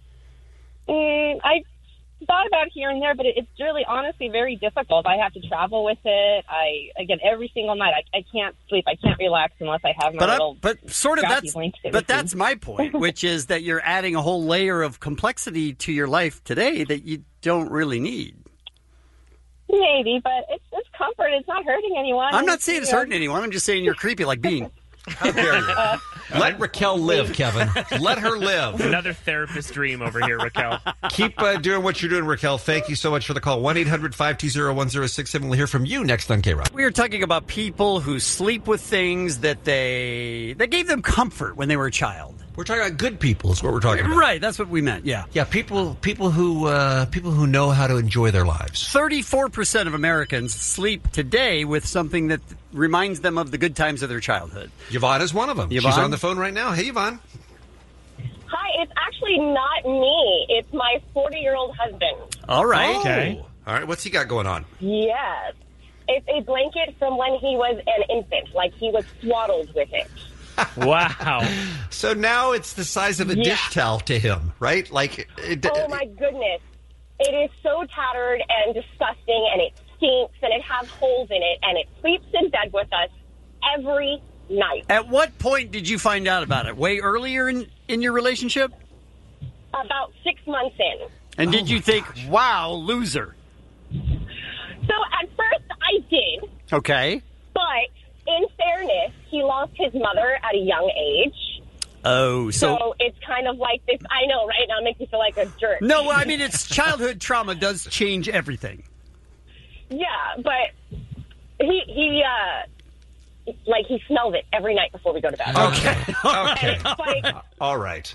I thought about it here and there, but it's really, honestly, very difficult. I have to travel with it. Every single night, I can't sleep. I can't relax unless I have my that's my point, which is that you're adding a whole layer of complexity to your life today that you don't really need. Maybe, but it's comfort. It's not hurting anyone. I'm not saying it's hurting anyone. I'm just saying you're creepy like Bean. How dare you? Let Raquel live, Kevin. Let her live. Another therapist dream over here, Raquel. Keep doing what you're doing, Raquel. Thank you so much for the call. 1-800-520-1067. We'll hear from you next on K-Rock. We are talking about people who sleep with things that gave them comfort when they were a child. We're talking about good people is what we're talking about. Right, that's what we meant, yeah. Yeah, people who know how to enjoy their lives. 34% of Americans sleep today with something that reminds them of the good times of their childhood. Yvonne is one of them. Yvonne? She's on the phone right now. Hey, Yvonne. Hi, it's actually not me. It's my 40-year-old husband. All right. Okay. All right, what's he got going on? Yes. It's a blanket from when he was an infant, like he was swaddled with it. Wow. So now it's the size of a dish towel to him, right? Oh, my goodness. It is so tattered and disgusting, and it stinks, and it has holes in it, and it sleeps in bed with us every night. At what point did you find out about it? Way earlier in your relationship? About 6 months in. And did you think, wow, loser? So at first I did. Okay. But in fairness, he lost his mother at a young age. Oh, so it's kind of like this. I know, right? Now it makes me feel like a jerk. No, I mean, it's childhood trauma does change everything. Yeah, but he smells it every night before we go to bed. Okay. Okay. Like, all right.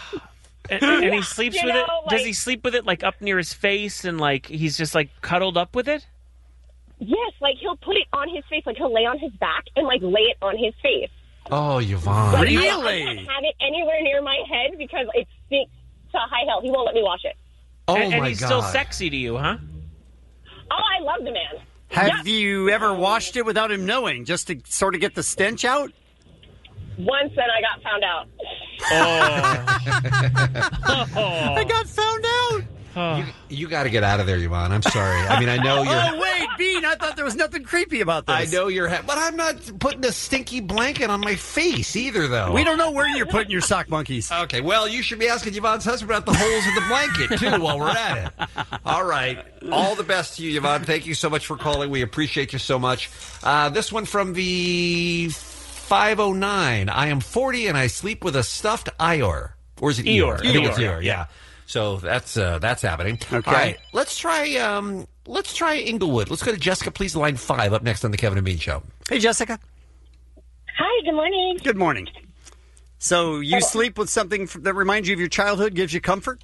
And he sleeps with it? Does he sleep with it like up near his face and like he's just like cuddled up with it? Yes, like he'll put it on his face, like he'll lay on his back and like lay it on his face. Oh, Yvonne. Like, really? I can't have it anywhere near my head because it stinks to high hell. He won't let me wash it. Oh, and my he's God. still sexy to you, huh? Oh, I love the man. Have you ever washed it without him knowing, just to sort of get the stench out? Once, and I got found out. I got found out. You got to get out of there, Yvonne. I'm sorry. I mean, I know you're... Oh, wait, Bean, I thought there was nothing creepy about this. I know you're, but I'm not putting a stinky blanket on my face either, though. We don't know where you're putting your sock monkeys. Okay, well, you should be asking Yvonne's husband about the holes in the blanket, too, while we're at it. All right. All the best to you, Yvonne. Thank you so much for calling. We appreciate you so much. This one from the 509. I am 40 and I sleep with a stuffed Eeyore. Or is it Eeyore? I think it's Eeyore, yeah. So that's happening. Okay. All right. Let's try Inglewood. Let's go to Jessica, please, line 5, up next on the Kevin and Bean Show. Hey, Jessica. Hi, good morning. Good morning. So you sleep with something that reminds you of your childhood, gives you comfort?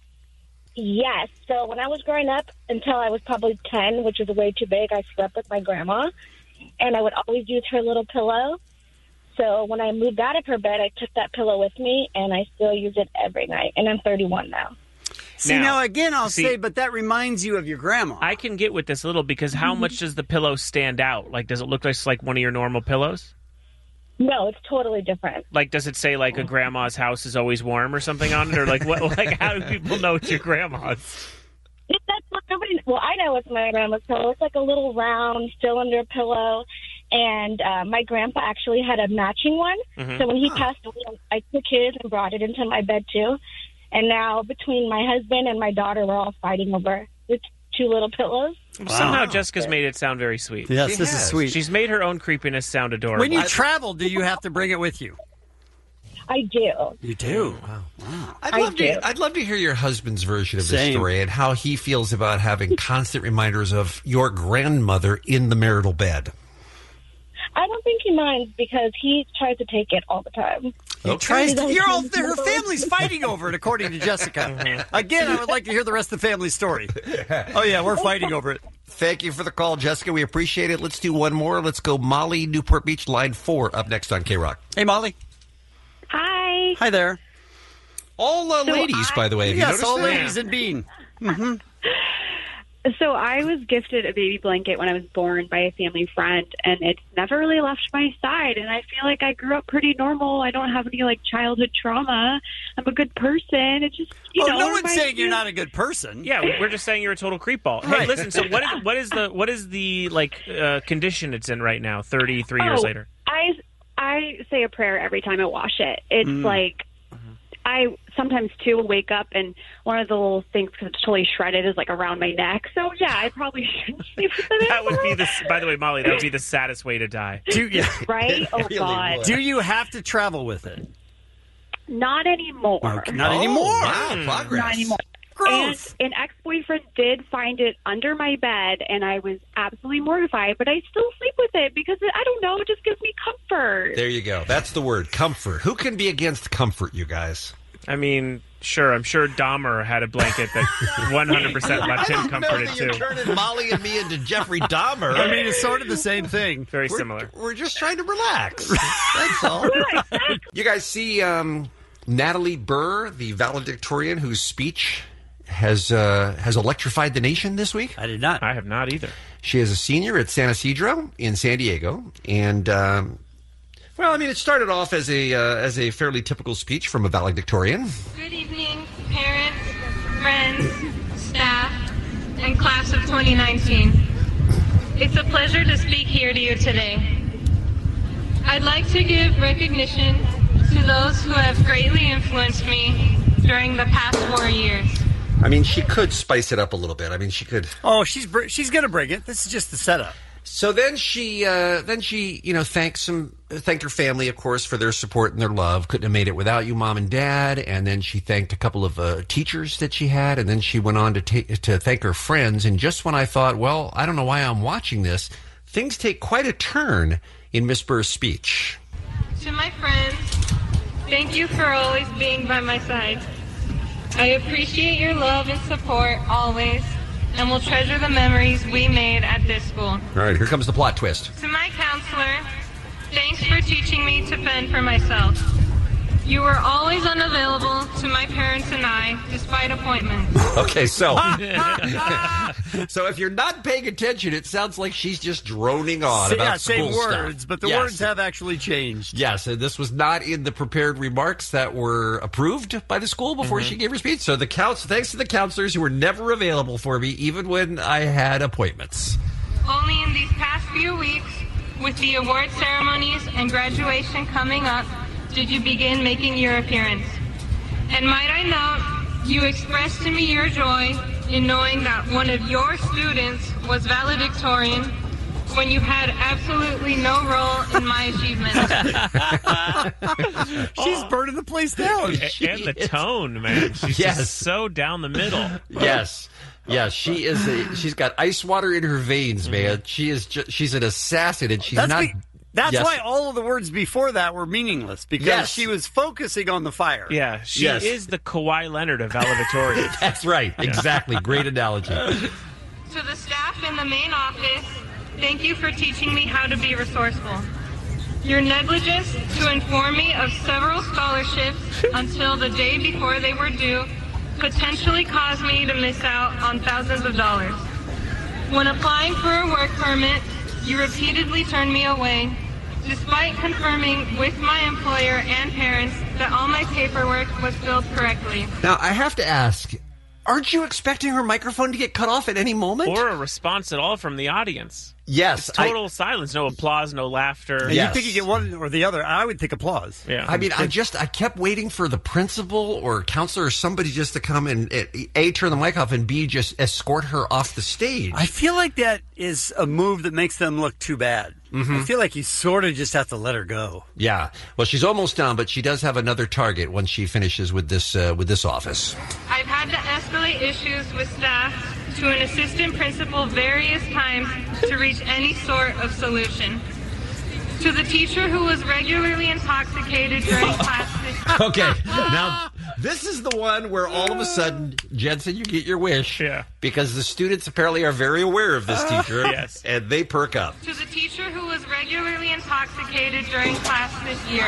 Yes. So when I was growing up, until I was probably 10, which is way too big, I slept with my grandma, and I would always use her little pillow. So when I moved out of her bed, I took that pillow with me, and I still use it every night. And I'm 31 now. See, now again, I'll say, but that reminds you of your grandma. I can get with this a little because how much does the pillow stand out? Like, does it look like one of your normal pillows? No, it's totally different. Like, does it say, like, a grandma's house is always warm or something on it? Or, like, what? Like, how do people know it's your grandma's? That's what nobody. Well, I know it's my grandma's pillow. It's like a little round cylinder pillow. And my grandpa actually had a matching one. Mm-hmm. So when he passed away, I took his and brought it into my bed, too. And now between my husband and my daughter, we're all fighting over the two little pillows. Wow. Somehow Jessica's made it sound very sweet. Yes, this is sweet. She's made her own creepiness sound adorable. When you travel, do you have to bring it with you? I do. You do? Wow. I'd love to hear your husband's version of this story and how he feels about having constant reminders of your grandmother in the marital bed. I don't think he minds because he tries to take it all the time. He tries to. Her family's fighting over it, according to Jessica. Again, I would like to hear the rest of the family story. Oh, yeah, we're fighting over it. Thank you for the call, Jessica. We appreciate it. Let's do one more. Let's go Molly, Newport Beach, line 4, up next on K-Rock. Hey, Molly. Hi. Hi there. All ladies, by the way. Have you noticed all that? ladies and Bean. Mm-hmm. So I was gifted a baby blanket when I was born by a family friend, and it's never really left my side. And I feel like I grew up pretty normal. I don't have any childhood trauma. I'm a good person. It's just no one's saying you're not a good person. Yeah, we're just saying you're a total creepball. Hey, Right. listen. So what is the condition it's in right now? 33 years later. I say a prayer every time I wash it. It's I sometimes too will wake up and one of the little things, because it's totally shredded, is around my neck. So yeah, I probably shouldn't sleep with it. That would be by the way, Molly, that would be the saddest way to die. Right? Oh really God. Do you have to travel with it? Not anymore. Okay, not anymore. Wow, progress. Not anymore. Gross. And an ex-boyfriend did find it under my bed, and I was absolutely mortified, but I still sleep with it because, I don't know, it just gives me comfort. There you go. That's the word, comfort. Who can be against comfort, you guys? I mean, sure. I'm sure Dahmer had a blanket that 100% left him comforted too. You're turning Molly and me into Jeffrey Dahmer. I mean, it's sort of the same thing. Very similar. We're just trying to relax. That's all. You guys see Natalie Burr, the valedictorian, whose speech has electrified the nation this week? I did not. I have not either. She is a senior at San Ysidro in San Diego, and it started off as a fairly typical speech from a valedictorian. Good evening, parents, friends, staff, and class of 2019. It's a pleasure to speak here to you today. I'd like to give recognition to those who have greatly influenced me during the past 4 years. I mean, she could spice it up a little bit. I mean, she could. Oh, she's going to bring it. This is just the setup. So then she thanked her family, of course, for their support and their love. Couldn't have made it without you, Mom and Dad. And then she thanked a couple of teachers that she had. And then she went on to thank her friends. And just when I thought, well, I don't know why I'm watching this, things take quite a turn in Miss Burr's speech. To my friends, thank you for always being by my side. I appreciate your love and support always, and will treasure the memories we made at this school. All right, here comes the plot twist. To my counselor, thanks for teaching me to fend for myself. You were always unavailable to my parents and I, despite appointments. Okay, so if you're not paying attention, it sounds like she's just droning on about same school words, stuff. but the words have actually changed. Yes, and this was not in the prepared remarks that were approved by the school before she gave her speech. So thanks to the counselors who were never available for me, even when I had appointments. these past few weeks, with the award ceremonies and graduation coming up, did you begin making your appearance? And might I note, you expressed to me your joy in knowing that one of your students was valedictorian when you had absolutely no role in my achievements. She's burning the place down. And the tone, man. She's just so down the middle. Yes. Yeah, she is. She's got ice water in her veins, man. She is. She's an assassin, and she's not. That's Yes. why all of the words before that were meaningless, because Yes. she was focusing on the fire. Yeah, she is the Kawhi Leonard of valedictorian. That's right. Exactly. Great analogy. To the staff in the main office, thank you for teaching me how to be resourceful. Your negligence to inform me of several scholarships until the day before they were due potentially caused me to miss out on thousands of dollars. When applying for a work permit, you repeatedly turned me away, despite confirming with my employer and parents that all my paperwork was filled correctly. Now, I have to ask, aren't you expecting her microphone to get cut off at any moment? Or a response at all from the audience. Yes. It's total silence, no applause, no laughter. You think you get one or the other? I would think applause. Yeah. I mean, I kept waiting for the principal or counselor or somebody just to come and A, turn the mic off, and B, just escort her off the stage. I feel like that is a move that makes them look too bad. Mhm. I feel like you sort of just have to let her go. Yeah. Well, she's almost done, but she does have another target once she finishes with this office. I've had to escalate issues with staff to an assistant principal various times to reach any sort of solution. To the teacher who was regularly intoxicated during classes. Okay. Now, this is the one where all of a sudden, Jensen, you get your wish. Yeah. Because the students apparently are very aware of this teacher. Yes. And they perk up. To the teacher who was regularly intoxicated during class this year.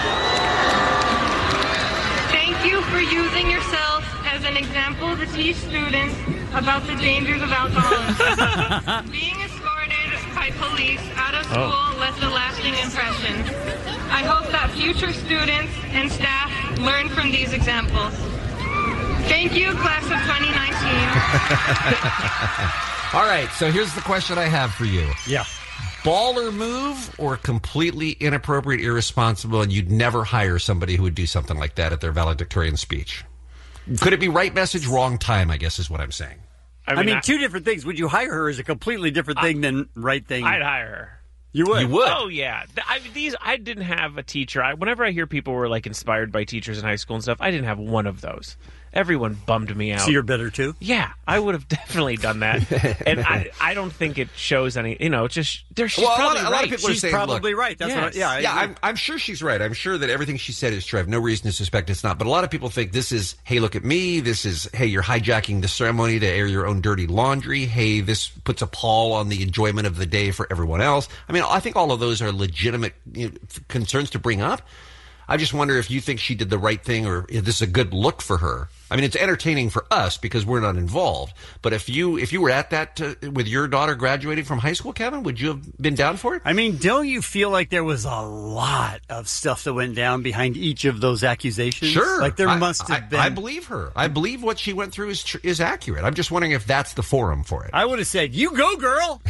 Thank you for using yourself as an example to teach students about the dangers of alcoholism. Being escorted by police out of school left a lasting impression. I hope that future students and staff learn from these examples. Thank you, class of 2019. All right, so here's the question I have for you. Yeah. Baller move or completely inappropriate, irresponsible, and you'd never hire somebody who would do something like that at their valedictorian speech? Could it be right message, wrong time, I guess is what I'm saying. I mean, two different things. Would you hire her is a completely different thing than right thing. I'd hire her. You would? You would? Oh, yeah. I didn't have a teacher. Whenever I hear people were, like, inspired by teachers in high school and stuff, I didn't have one of those. Everyone bummed me out. So you're bitter, too? Yeah, I would have definitely done that. And I don't think it shows any, it's just, she's probably a lot of people are She's saying, probably look, right. That's what I'm sure she's right. I'm sure that everything she said is true. I have no reason to suspect it's not. But a lot of people think this is, hey, look at me. This is, hey, you're hijacking the ceremony to air your own dirty laundry. Hey, this puts a pall on the enjoyment of the day for everyone else. I mean, I think all of those are legitimate concerns to bring up. I just wonder if you think she did the right thing or if this is a good look for her. I mean, it's entertaining for us because we're not involved. But if you were at that with your daughter graduating from high school, Kevin, would you have been down for it? I mean, don't you feel like there was a lot of stuff that went down behind each of those accusations? Sure. Like there must have been. I believe her. I believe what she went through is accurate. I'm just wondering if that's the forum for it. I would have said, you go, girl.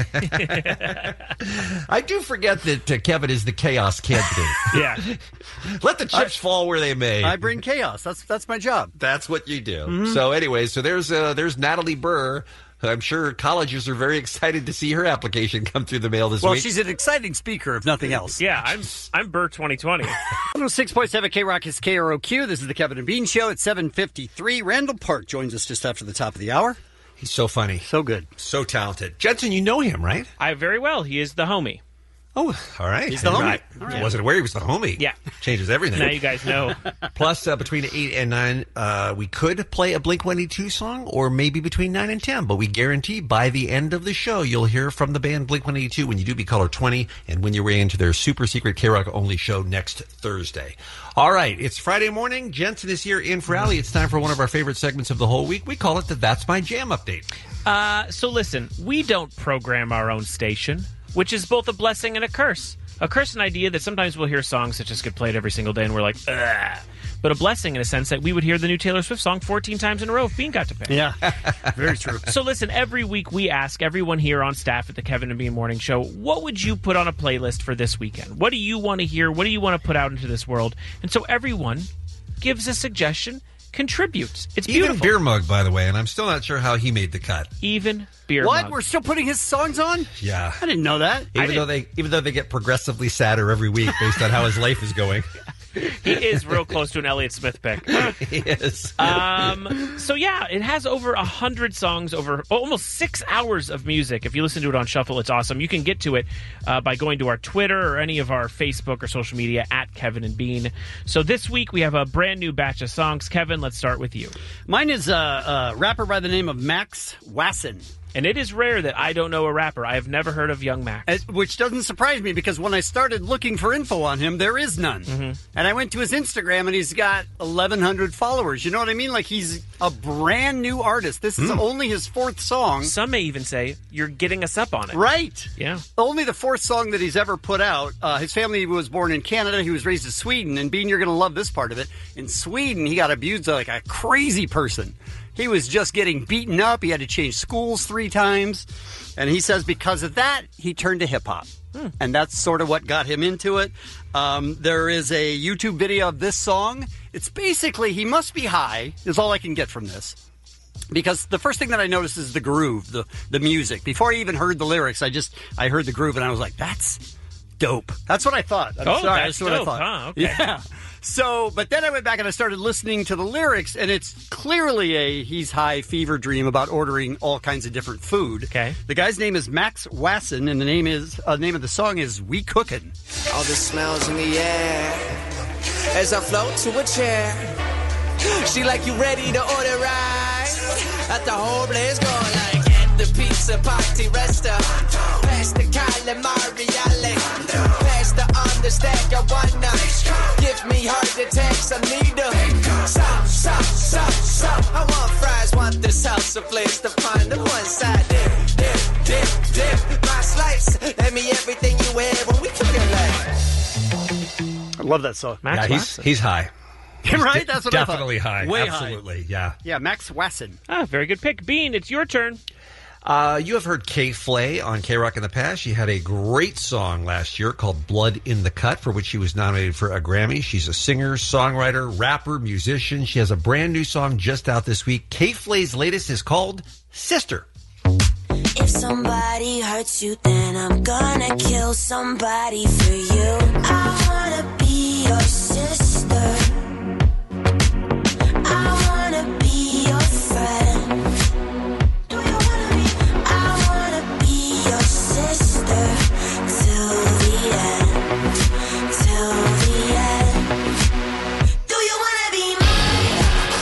I do forget that Kevin is the chaos candidate. Yeah. Let the chips fall where they may. I bring chaos. That's my job. That's what you do. So anyway, so there's Natalie Burr. I'm sure colleges are very excited to see her application come through the mail this week. Well, she's an exciting speaker, if nothing else. Yeah, I'm Burr 2020. 106.7 K-Rock is KROQ. This is the Kevin and Bean Show at 7:53. Randall Park joins us just after the top of the hour. He's so funny. So good. So talented. Jensen, you know him, right? Very well. He is the homie. Oh, all right. He's the homie. I wasn't aware he was the homie. Yeah. Changes everything. Now you guys know. Plus, between 8 and 9, we could play a Blink-182 song, or maybe between 9 and 10, but we guarantee by the end of the show, you'll hear from the band Blink-182 when you do be caller 20, and when you're way into their super secret K-Rock only show next Thursday. All right, it's Friday morning. Jensen is here in for Allie. It's time for one of our favorite segments of the whole week. We call it the That's My Jam Update. So listen, we don't program our own station, which is both a blessing and a curse. A curse, an idea that sometimes we'll hear songs that just get played every single day and we're like, ugh. but a blessing in a sense that we would hear the new Taylor Swift song 14 times in a row if Bean got to pick. Yeah, very true. So listen, every week we ask everyone here on staff at the Kevin and Bean Morning Show, what would you put on a playlist for this weekend? What do you want to hear? What do you want to put out into this world? And so everyone gives a suggestion, contributes. It's beautiful. Even Beer Mug, by the way, and I'm still not sure how he made the cut. Even Beer What? Mug. We're still putting his songs on? Yeah. I didn't know that. Even though they get progressively sadder every week based on how his life is going. He is real close to an Elliott Smith pick. He is. So yeah, it has over 100 songs, over almost 6 hours of music. If you listen to it on Shuffle, it's awesome. You can get to it by going to our Twitter or any of our Facebook or social media at Kevin and Bean. So this week we have a brand new batch of songs. Kevin, let's start with you. Mine is a rapper by the name of Max Wasson. And it is rare that I don't know a rapper. I have never heard of Young Max. Which doesn't surprise me because when I started looking for info on him, there is none. Mm-hmm. And I went to his Instagram and he's got 1,100 followers. You know what I mean? Like he's a brand new artist. This is only his 4th song. Some may even say, you're getting us up on it. Right. Yeah. Only the 4th song that he's ever put out. His family was born in Canada. He was raised in Sweden. And Bean, you're going to love this part of it. In Sweden, he got abused like a crazy person. He was just getting beaten up. He had to change schools 3 times. And he says because of that, he turned to hip-hop. And that's sort of what got him into it. There is a YouTube video of this song. It's basically, he must be high, is all I can get from this. Because the first thing that I noticed is the groove, the music. Before I even heard the lyrics, I heard the groove and I was like, that's dope. That's what I thought. That's what dope, I thought. huh? Okay. Yeah. So, but then I went back and I started listening to the lyrics, and it's clearly a he's high fever dream about ordering all kinds of different food. Okay. The guy's name is Max Wasson, and the name of the song is "We Cookin'." All the smells in the air as I float to a chair. She like you ready to order rice. At the whole place going like at the pizza party restaurant. Pass the calamari, pass the understack. I wanna give me heart attacks. I need them. Stop. I want fries, want this house, a place to find the one side. Dip. My slice. Let me everything you have when we cooking like. I love that song. Max Wasson. He's high. Right? That's what I thought. Definitely high. Way Absolutely, high. yeah. Yeah, Max Wasson. Very good pick. Bean, it's your turn. You have heard Kay Flay on K-Rock in the past. She had a great song last year called Blood in the Cut, for which she was nominated for a Grammy. She's a singer, songwriter, rapper, musician. She has a brand new song just out this week. Kay Flay's latest is called Sister. If somebody hurts you, then I'm gonna kill somebody for you. I wanna be your sister. I wanna be your friend. Do you wanna be? I wanna be your sister till the end. Till the end. Do you wanna be mine?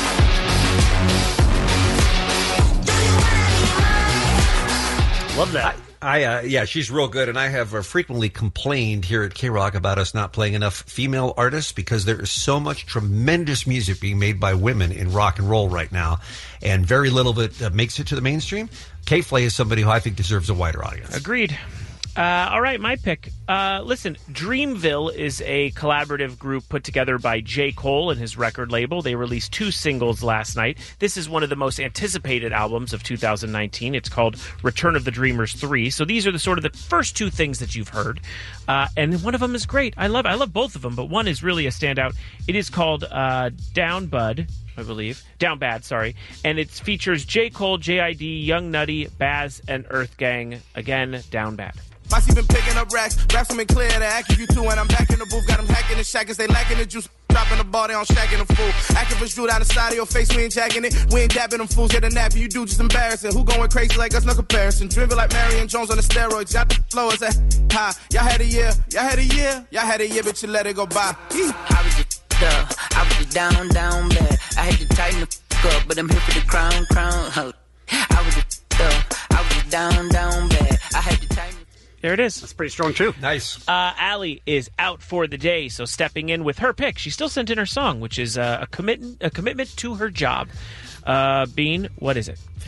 Do you wanna be mine? Love that. Yeah, she's real good, and I have frequently complained here at K-Rock about us not playing enough female artists because there is so much tremendous music being made by women in rock and roll right now, and very little of it makes it to the mainstream. Kay Flay is somebody who I think deserves a wider audience. Agreed. All right, my pick. Listen, Dreamville is a collaborative group put together by J. Cole and his record label. They released 2 singles last night. This is one of the most anticipated albums of 2019. It's called Return of the Dreamers 3. So these are the first 2 things that you've heard. And one of them is great. I love both of them, but one is really a standout. It is called Down Bud, I believe. Down Bad, sorry. And it features J. Cole, J.I.D., Young Nutty, Baz, and Earth Gang. Again, Down Bad. Posse been picking up racks, raps them in clear to act you too, and I'm back in the booth, got them hacking the shackers, they lacking the juice, dropping the ball, they on stacking the fool. Activists drew down the side of your face, we ain't jacking it, we ain't dabbing them fools, get a nap, you do just embarrassing, who going crazy like us, no comparison, driven like Marion Jones on the steroids, got the flow as a high, y'all had a year, but you let it go by. I was just I was just down bad, I had to tighten the up, but I'm here for the crown, I was just down bad, I had to tighten. There it is. That's pretty strong, too. Nice. Allie is out for the day, so stepping in with her pick. She still sent in her song, which is a commitment to her job. Bean, what is it?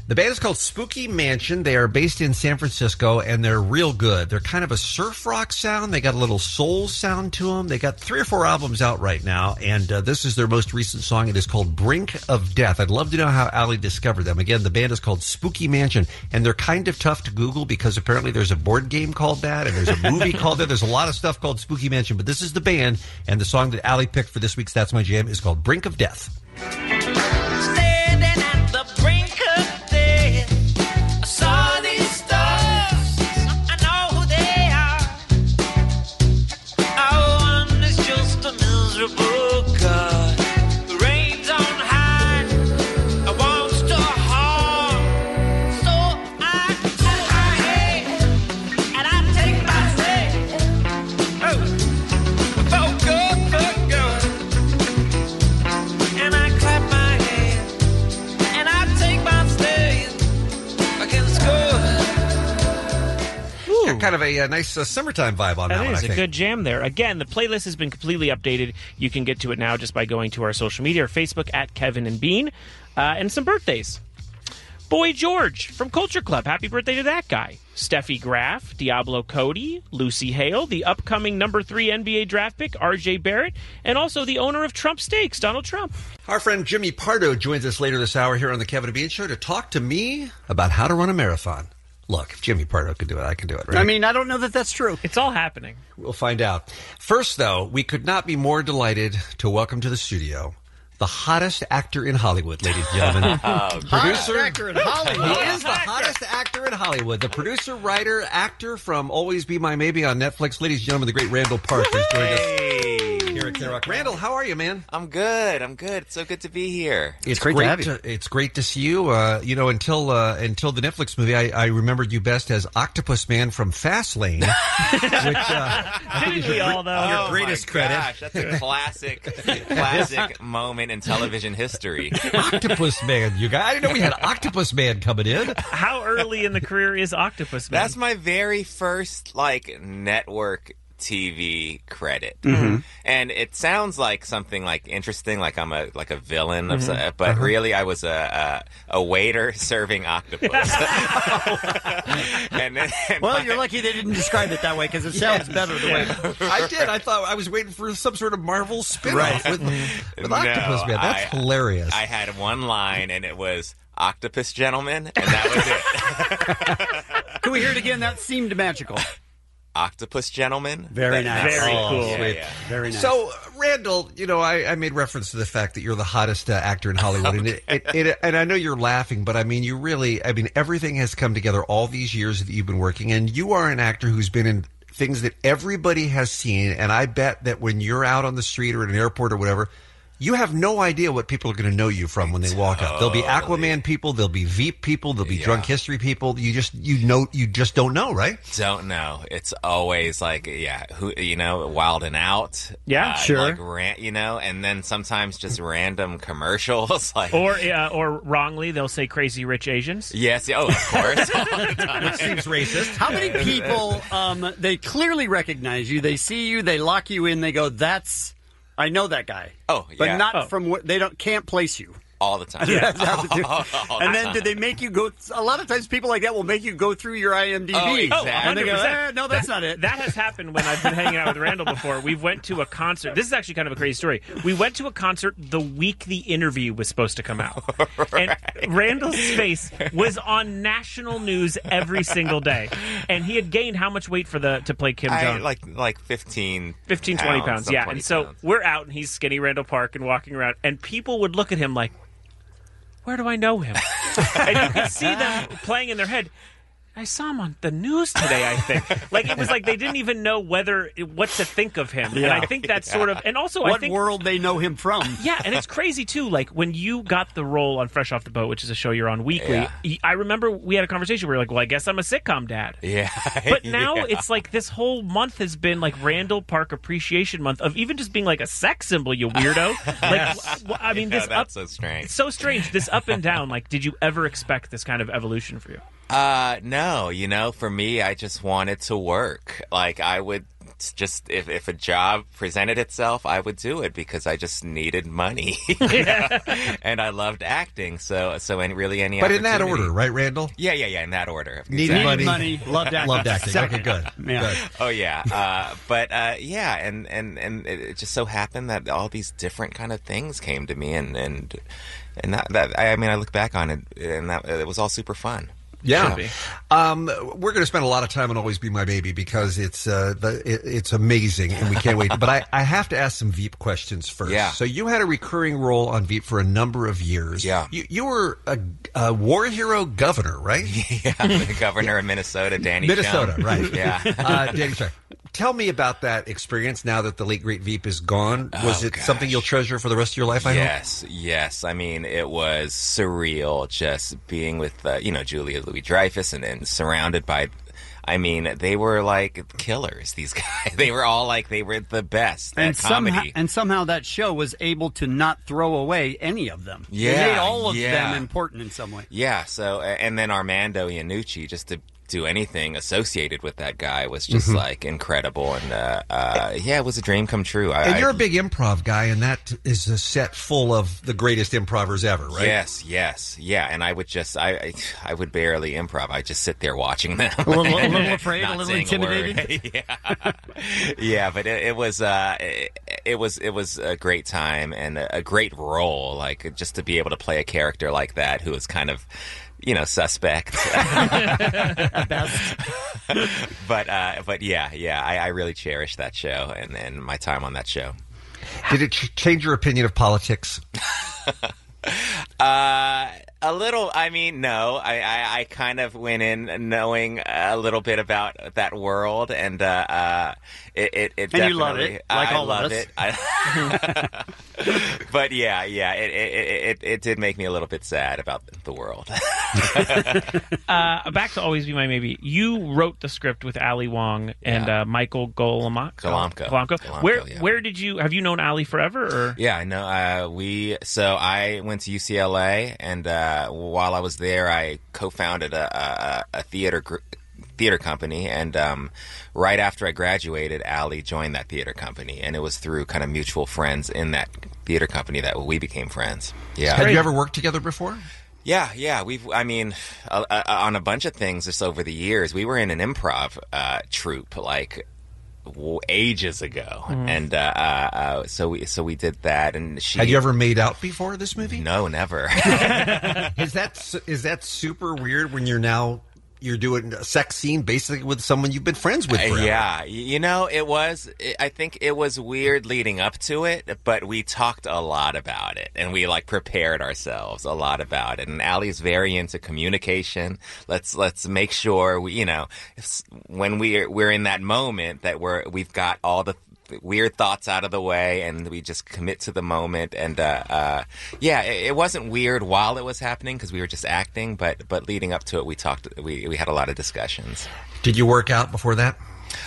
The band is called Spooky Mansion. They are based in San Francisco, and they're real good. They're kind of a surf rock sound. They got a little soul sound to them. They got 3 or 4 albums out right now, and this is their most recent song. It is called Brink of Death. I'd love to know how Allie discovered them. Again, the band is called Spooky Mansion, and they're kind of tough to Google because apparently there's a board game called that, and there's a movie called that. There's a lot of stuff called Spooky Mansion, but this is the band, and the song that Allie picked for this week's That's My Jam is called Brink of Death. Standing at the brink of death, I saw these stars. I know who they are. Our one is just a miserable god. The rain's on high. I want to harm. So I turn my head and I take my stand. Oh, go. And I clap my hands and I take my stand against good. Got kind of a nice summertime vibe on that one, I That is think. a good jam there. Again, the playlist has been completely updated. You can get to it now just by going to our social media or Facebook at Kevin and Bean. And some birthdays. Boy George from Culture Club. Happy birthday to that guy. Steffi Graf, Diablo Cody, Lucy Hale, the upcoming number 3 NBA draft pick, RJ Barrett, and also the owner of Trump Steaks, Donald Trump. Our friend Jimmy Pardo joins us later this hour here on the Kevin and Bean Show to talk to me about how to run a marathon. Look, if Jimmy Pardo could do it, I can do it, right? I mean, I don't know that that's true. It's all happening. We'll find out. First, though, we could not be more delighted to welcome to the studio the hottest actor in Hollywood, ladies and gentlemen. Hottest actor in Hollywood. He is the hottest actor in Hollywood. The producer, writer, actor from Always Be My Maybe on Netflix. Ladies and gentlemen, the great Randall Park is joining us here at K-Rock. Randall, how are you, man? I'm good. It's so good to be here. It's great to have you. It's great to see you. Until the Netflix movie, I remembered you best as Octopus Man from Fastlane, which I think is your greatest credit. Gosh, that's a classic moment in television history. Octopus Man, you guys. I didn't know we had Octopus Man coming in. How early in the career is Octopus Man? That's my very first network TV credit, and it sounds like something interesting, like I'm a villain, but really I was a waiter serving octopus. Well, you're lucky they didn't describe it that way because it sounds better the way. I did. I thought I was waiting for some sort of Marvel spin-off with Octopus Man. That's hilarious. I had one line, and it was "Octopus Gentleman," and that was it. Can we hear it again? That seemed magical. Octopus Gentleman. Very nice. Very cool. Yeah. Very nice. So, Randall, I made reference to the fact that you're the hottest actor in Hollywood, and and I know you're laughing, but I mean, everything has come together all these years that you've been working, and you are an actor who's been in things that everybody has seen, and I bet that when you're out on the street or at an airport or whatever, you have no idea what people are going to know you from when they walk up. There'll be Aquaman people, there'll be Veep people, there'll be Drunk History people. You just don't know, right? Don't know. It's always Wild and Out. Yeah, sure. And then sometimes just random commercials, or wrongly they'll say Crazy Rich Asians. Yes. Oh, of course. Which seems racist. How many people? They clearly recognize you. They see you. They lock you in. They go, I know that guy. Oh, yeah. But not from what can't place you. All the time. And then do they make you go? A lot of times people like that will make you go through your IMDb. Oh, exactly. And they go, no, that's not it. That has happened when I've been hanging out with Randall before. We went to a concert. This is actually kind of a crazy story. We went to a concert the week the interview was supposed to come out. Right. And Randall's face was on national news every single day. And he had gained how much weight to play Kim Jong? Like 15 20 pounds. Yeah. And so we're out and he's skinny Randall Park and walking around. And people would look at him like, where do I know him? And you could see them playing in their head. I saw him on the news today, I think. It was like they didn't even know what to think of him. Yeah. And I think that's sort of... And also, what I think... world they know him from. Yeah, and it's crazy, too. When you got the role on Fresh Off the Boat, which is a show you're on weekly, I remember we had a conversation where we were like, well, I guess I'm a sitcom dad. Yeah. But now it's like this whole month has been Randall Park Appreciation Month of even just being a sex symbol, you weirdo. I mean, that's so strange. It's so strange. This up and down. Did you ever expect this kind of evolution for you? No, for me, I just wanted to work. I would just if a job presented itself, I would do it because I just needed money, and I loved acting. So really any. But in that opportunity. order, right, Randall? Yeah, in that order. Needed Exactly. money, loved acting. Loved acting. Okay, good. Yeah. Good. Oh yeah, but yeah, and it just so happened that all these different kind of things came to me, and that I mean, I look back on it, and that it was all super fun. Yeah, we're going to spend a lot of time on Always Be My Baby because it's amazing and we can't wait. But I have to ask some Veep questions first. Yeah. So you had a recurring role on Veep for a number of years. Yeah. You were a war hero governor, right? Yeah, the governor of Minnesota, Danny Minnesota, Schoen. right? Yeah. Danny Schoen. Tell me about that experience now that the late great Veep is gone. Was it something you'll treasure for the rest of your life? I hope? Yes. I mean, it was surreal just being with Julia Louis-Dreyfus and surrounded by. I mean, they were like killers. These guys, they were all like they were the best at comedy. Somehow that show was able to not throw away any of them. Yeah, they made all of them important in some way. Yeah. So and then Armando Iannucci, just to do anything associated with that guy was just like incredible, and it was a dream come true. And you're a big improv guy, and that is a set full of the greatest improvers ever, right? Yes, yeah. And I would just, I would barely improv. I just sit there watching them, a little afraid, a little intimidated. Yeah, but it was a great time and a great role. Like just to be able to play a character like that who was kind of, suspect. But yeah, I really cherish that show and my time on that show. Did it change your opinion of politics? A little. I mean, no. I kind of went in knowing a little bit about that world, and it and definitely. You love it, like all love of us. it. But yeah, it did make me a little bit sad about the world. Back to Always Be My Maybe. You wrote the script with Ali Wong and Michael Golamko. Where did you have you known Ali forever? Or? Yeah, I know. So I went to UCLA, and while I was there, I co-founded a theater company, and right after I graduated, Ali joined that theater company, and it was through kind of mutual friends in that theater company that we became friends. Yeah. Had you ever worked together before? Yeah. On a bunch of things just over the years. We were in an improv troupe, like ages ago, and so we did that. And had you ever made out before this movie? No, never. Is that super weird when you're doing a sex scene basically with someone you've been friends with forever? Yeah, it was. I think it was weird leading up to it, but we talked a lot about it, and we prepared ourselves a lot about it. And Ali's very into communication. Let's make sure when we're in that moment that we've got all the weird thoughts out of the way, and we just commit to the moment. And it wasn't weird while it was happening because we were just acting, but leading up to it, we had a lot of discussions. Did you work out before that?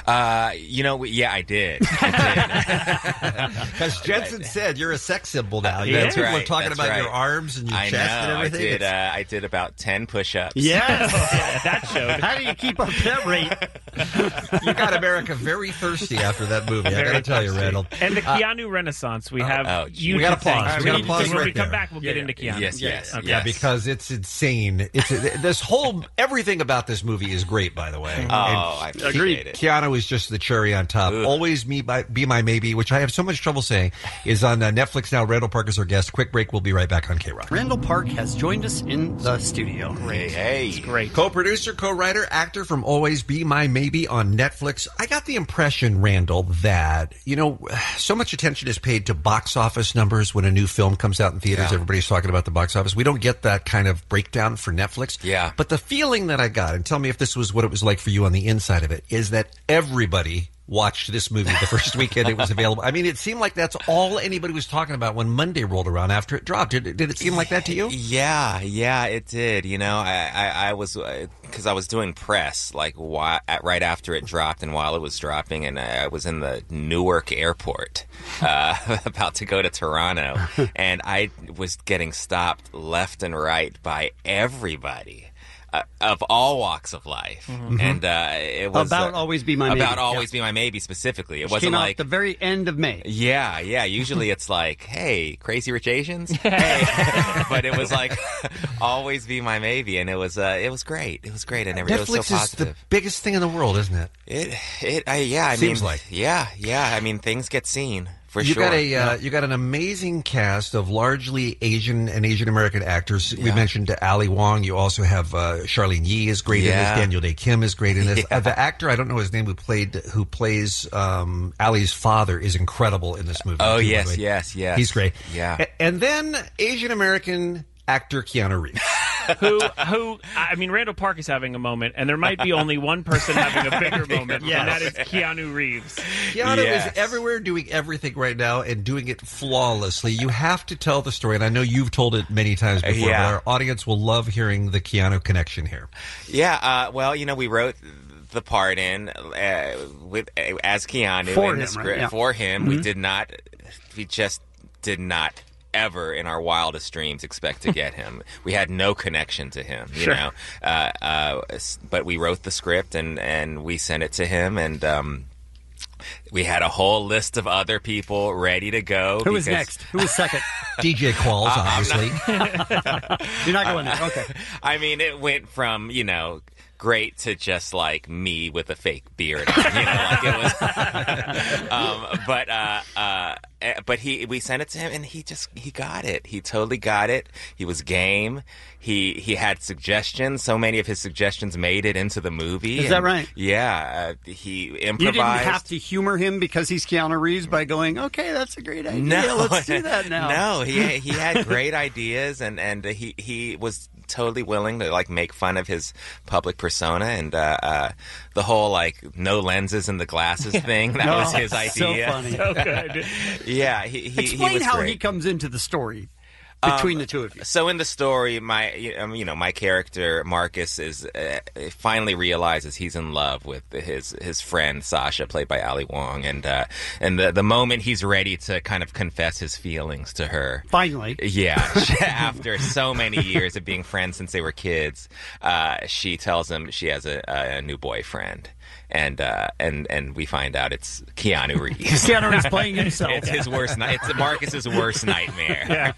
I did. Because Jensen said you're a sex symbol now. That's people right. are talking That's about right. your arms and your I chest know. and everything. I did about 10 push-ups. Yes, that showed. How do you keep up that rate? You got America very thirsty after that movie. I got to tell you, Randall. And the Keanu Renaissance, we have. We got to pause. When right we come there. back, we'll get into Keanu. Yes. Okay. Yeah, because it's insane. Everything about this movie is great, by the way. I appreciate it. Keanu is just the cherry on top. Always Be My Maybe, which I have so much trouble saying, is on Netflix now. Randall Park is our guest. Quick break. We'll be right back on K-Rock. Randall Park has joined us in the studio. Hey. It's great. Co-producer, co-writer, actor from Always Be My Maybe on Netflix. I got the impression, Randall, that, so much attention is paid to box office numbers when a new film comes out in theaters. Yeah. Everybody's talking about the box office. We don't get that kind of breakdown for Netflix. Yeah. But the feeling that I got, and tell me if this was what it was like for you on the inside of it, is that everybody watched this movie the first weekend it was available. I mean, it seemed like that's all anybody was talking about when Monday rolled around after it dropped. Did it seem like that to you? Yeah, it did. I was because I was doing press right after it dropped and while it was dropping, and I was in the Newark airport about to go to Toronto, and I was getting stopped left and right by everybody. of all walks of life, and it was About Always Be My Maybe. About Always Be My Maybe specifically. It Which wasn't came out like at the very end of May. Yeah. Usually it's like, hey, Crazy Rich Asians, hey, but it was like Always Be My Maybe, and it was great. It was great, and it was so Netflix is the positive. biggest thing in the world, isn't it? I Seems mean, like. yeah. I mean, things get seen. For You sure. got you got an amazing cast of largely Asian and Asian American actors. We mentioned Ali Wong. You also have Charlene Yi is great in this. Daniel Day Kim is great in this. The actor, I don't know his name, who plays Ali's father, is incredible in this movie. Oh, too, yes, by the way. yes. He's great. Yeah. And then Asian American actor Keanu Reeves. who I mean, Randall Park is having a moment, and there might be only one person having a bigger moment, and that is Keanu Reeves. Keanu is everywhere doing everything right now and doing it flawlessly. You have to tell the story, and I know you've told it many times before, but our audience will love hearing the Keanu connection here. Yeah, well, we wrote the part in as Keanu For in the him, script right? Yeah. for him. Mhm. We just did not ever in our wildest dreams expect to get him. We had no connection to him, you know. But we wrote the script and we sent it to him, and we had a whole list of other people ready to go. Who was next? Who was second? DJ Qualls, obviously. You're not going there. Okay. I mean, it went from, great to just like me with a fake beard on, like it was. But we sent it to him, and he got it. He totally got it. He was game. He had suggestions. So many of his suggestions made it into the movie. Is that right? Yeah. He improvised. You didn't have to humor him because he's Keanu Reeves by going, okay, that's a great idea. No, Let's do that now. No, he had great ideas, and he was totally willing to like make fun of his public persona, and the whole like no lenses in the glasses thing. That was his idea. So funny. So good. Yeah, he Explain was how great. he comes into the story between the two of you. So in the story, my character Marcus is finally realizes he's in love with his friend Sasha, played by Ali Wong, and the moment he's ready to kind of confess his feelings to her, finally, after so many years of being friends since they were kids, she tells him she has a new boyfriend. And we find out it's Keanu Reeves. Keanu Reeves playing himself. It's his worst night. It's Marcus's worst nightmare.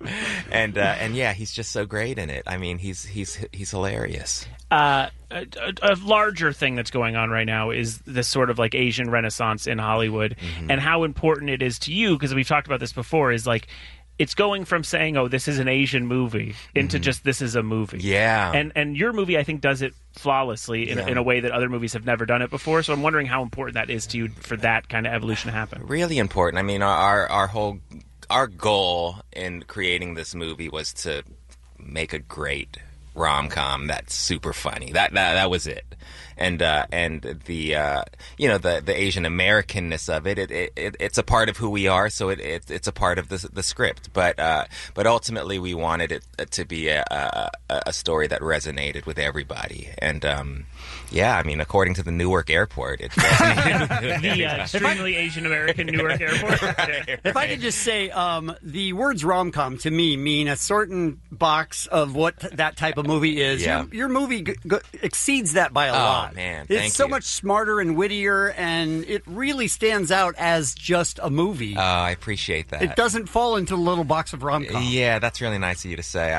And he's just so great in it. I mean, he's hilarious. A larger thing that's going on right now is this sort of like Asian renaissance in Hollywood, and how important it is to you, because we've talked about this before, is like it's going from saying, oh, this is an Asian movie into just this is a movie. Yeah. And your movie, I think, does it flawlessly in a way that other movies have never done it before. So I'm wondering how important that is to you for that kind of evolution to happen. Really important. I mean, our goal in creating this movie was to make a great rom-com that's super funny. That was it. And the Asian Americanness of it's a part of who we are, so it's a part of the script. But ultimately, we wanted it to be a story that resonated with everybody. And I mean, according to the Newark Airport, it resonated with the everybody. extremely Asian American Newark Airport. If I could just say, the words rom-com to me mean a certain box of what that type of movie is. Yeah. Your movie exceeds that by a lot. Man, it's thank so you. much smarter and wittier, and it really stands out as just a movie. I appreciate that. It doesn't fall into the little box of rom-com. Yeah, that's really nice of you to say.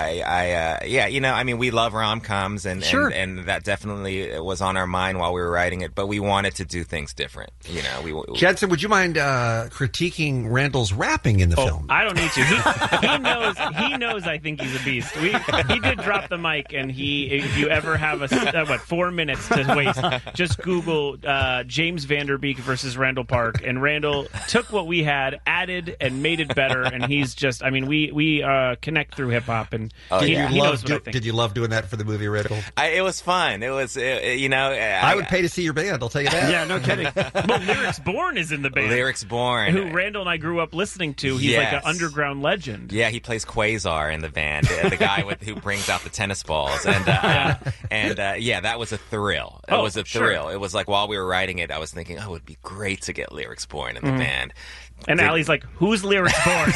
I mean, we love rom-coms, and that definitely was on our mind while we were writing it. But we wanted to do things different. Jensen, would you mind critiquing Randall's rapping in the film? I don't need to. He knows. I think he's a beast. He did drop the mic, and if you ever have 4 minutes to waste, just Google James Vanderbeek versus Randall Park, and Randall took what we had, added, and made it better. And he's just, I mean, we connect through hip hop, and he knows what I think. Did you love doing that for the movie, Randall? It was fun. It was, I would pay to see your band. I'll tell you that. Yeah, no kidding. Well, Lyrics Born is in the band. Lyrics Born, who Randall and I grew up listening to. He's like an underground legend. Yeah, he plays Quasar in the band, the guy who brings out the tennis Baseballs, and yeah, that was a thrill. It was a thrill. It was like while we were writing it, I was thinking, oh, it would be great to get Lyrics Born in the band. And Allie's like, "Who's Lyrics Born?"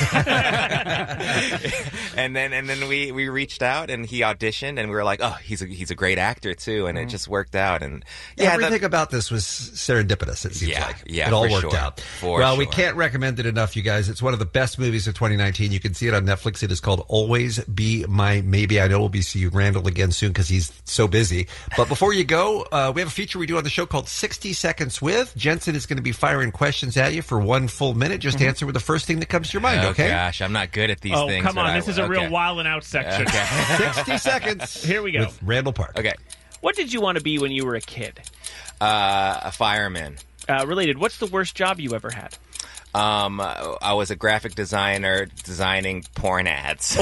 and then we reached out and he auditioned and we were like, oh, he's a great actor too, and it just worked out. And everything about this was serendipitous. It seems like it all for worked sure. out. For well, sure. we can't recommend it enough, you guys. It's one of the best movies of 2019. You can see it on Netflix. It is called Always Be My Maybe. I know we'll be seeing Randall again soon because he's so busy. But before you go, we have a feature we do on the show called 60 Seconds With. Jensen is going to be firing questions at you for 1 full minute. Just answer with the first thing that comes to your mind, okay? Gosh, I'm not good at these things. Oh, come on. but This is a real wild and out section. Okay. 60 seconds. Here we go. With Randall Park. Okay. What did you want to be when you were a kid? A fireman. Related, what's the worst job you ever had? I was a graphic designer designing porn ads.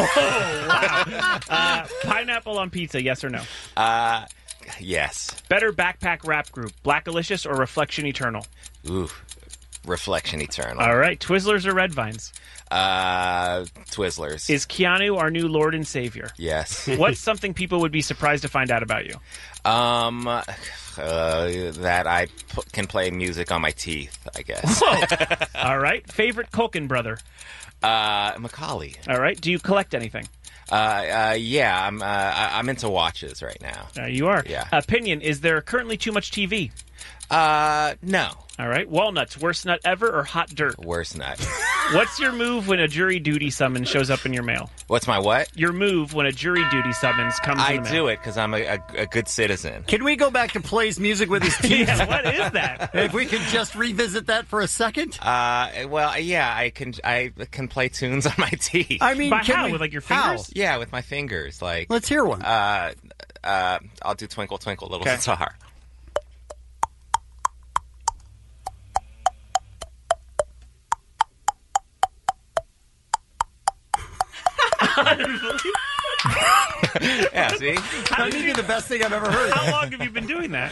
Pineapple on pizza, yes or no? Yes. Better backpack rap group, Blackalicious or Reflection Eternal? Ooh, Reflection Eternal. All right, Twizzlers or Red Vines? Twizzlers. Is Keanu our new Lord and Savior? Yes. What's something people would be surprised to find out about you? That I can play music on my teeth, I guess. All right, favorite Culkin brother? Macaulay. All right, do you collect anything? Yeah, I'm into watches right now. You are? Yeah. Opinion, is there currently too much TV? No. All right, walnuts, worst nut ever or hot dirt? Worst nut. What's your move when a jury duty summons shows up in your mail? What's my what? Your move when a jury duty summons comes in the mail. I do it because I'm a good citizen. Can we go back to Play's music with his teeth? Yeah, what is that? If we could just revisit that for a second. Well, yeah, I can play tunes on my teeth. I mean, how? With like your fingers? Yeah, with my fingers. Like, let's hear one. I'll do Twinkle Twinkle Little Star. Yeah, see? That may be the best thing I've ever heard. How long have you been doing that?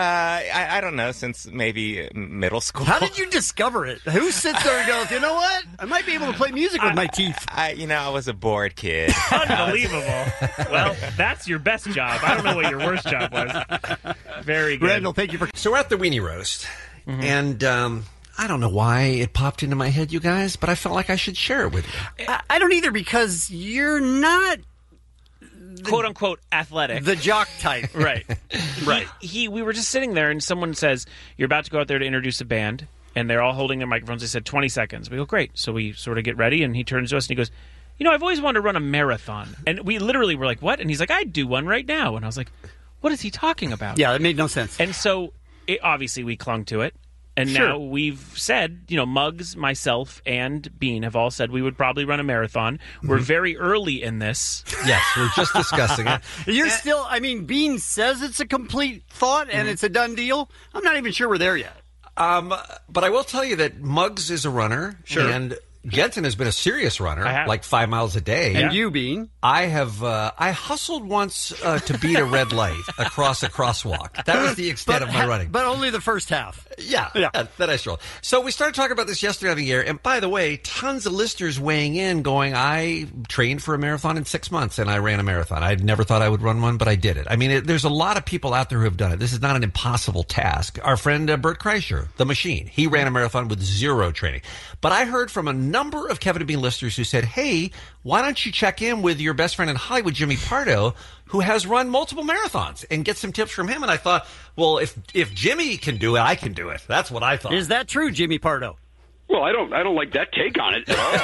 I don't know, since maybe middle school. How did you discover it? Who sits there and goes, you know what? I might be able to play music with my teeth. I was a bored kid. Unbelievable. Well, that's your best job. I don't know what your worst job was. Very good. Randall, thank you for... So we're at the Weenie Roast, and I don't know why it popped into my head, you guys, but I felt like I should share it with you. I don't either, because you're not... quote-unquote athletic. The jock type. Right. Right. We were just sitting there, and someone says, you're about to go out there to introduce a band, and they're all holding their microphones. They said 20 seconds. We go, great. So we sort of get ready, and he turns to us, and he goes, I've always wanted to run a marathon. And we literally were like, what? And he's like, I'd do one right now. And I was like, what is he talking about? Yeah, it made no sense. And so, obviously, we clung to it. And now we've said, Muggs, myself, and Bean have all said we would probably run a marathon. We're very early in this. Yes, we're just discussing it. You're still, Bean says it's a complete thought and it's a done deal. I'm not even sure we're there yet. But I will tell you that Muggs is a runner. Sure. And Jensen has been a serious runner, like 5 miles a day. And you, Bean? I have. I hustled once to beat a red light across a crosswalk. That was the extent of my running. But only the first half. Yeah, that I strolled. So we started talking about this yesterday on the air. And by the way, tons of listeners weighing in going, I trained for a marathon in 6 months and I ran a marathon. I never thought I would run one, but I did it. I mean, there's a lot of people out there who have done it. This is not an impossible task. Our friend Bert Kreischer, the Machine, he ran a marathon with zero training. But I heard from a number of Kevin and Bean listeners who said, hey, why don't you check in with your best friend in Hollywood, Jimmy Pardo, who has run multiple marathons, and get some tips from him. And I thought, well, if Jimmy can do it, I can do it. That's what I thought. Is that true, Jimmy Pardo? Well, I don't like that take on it at all.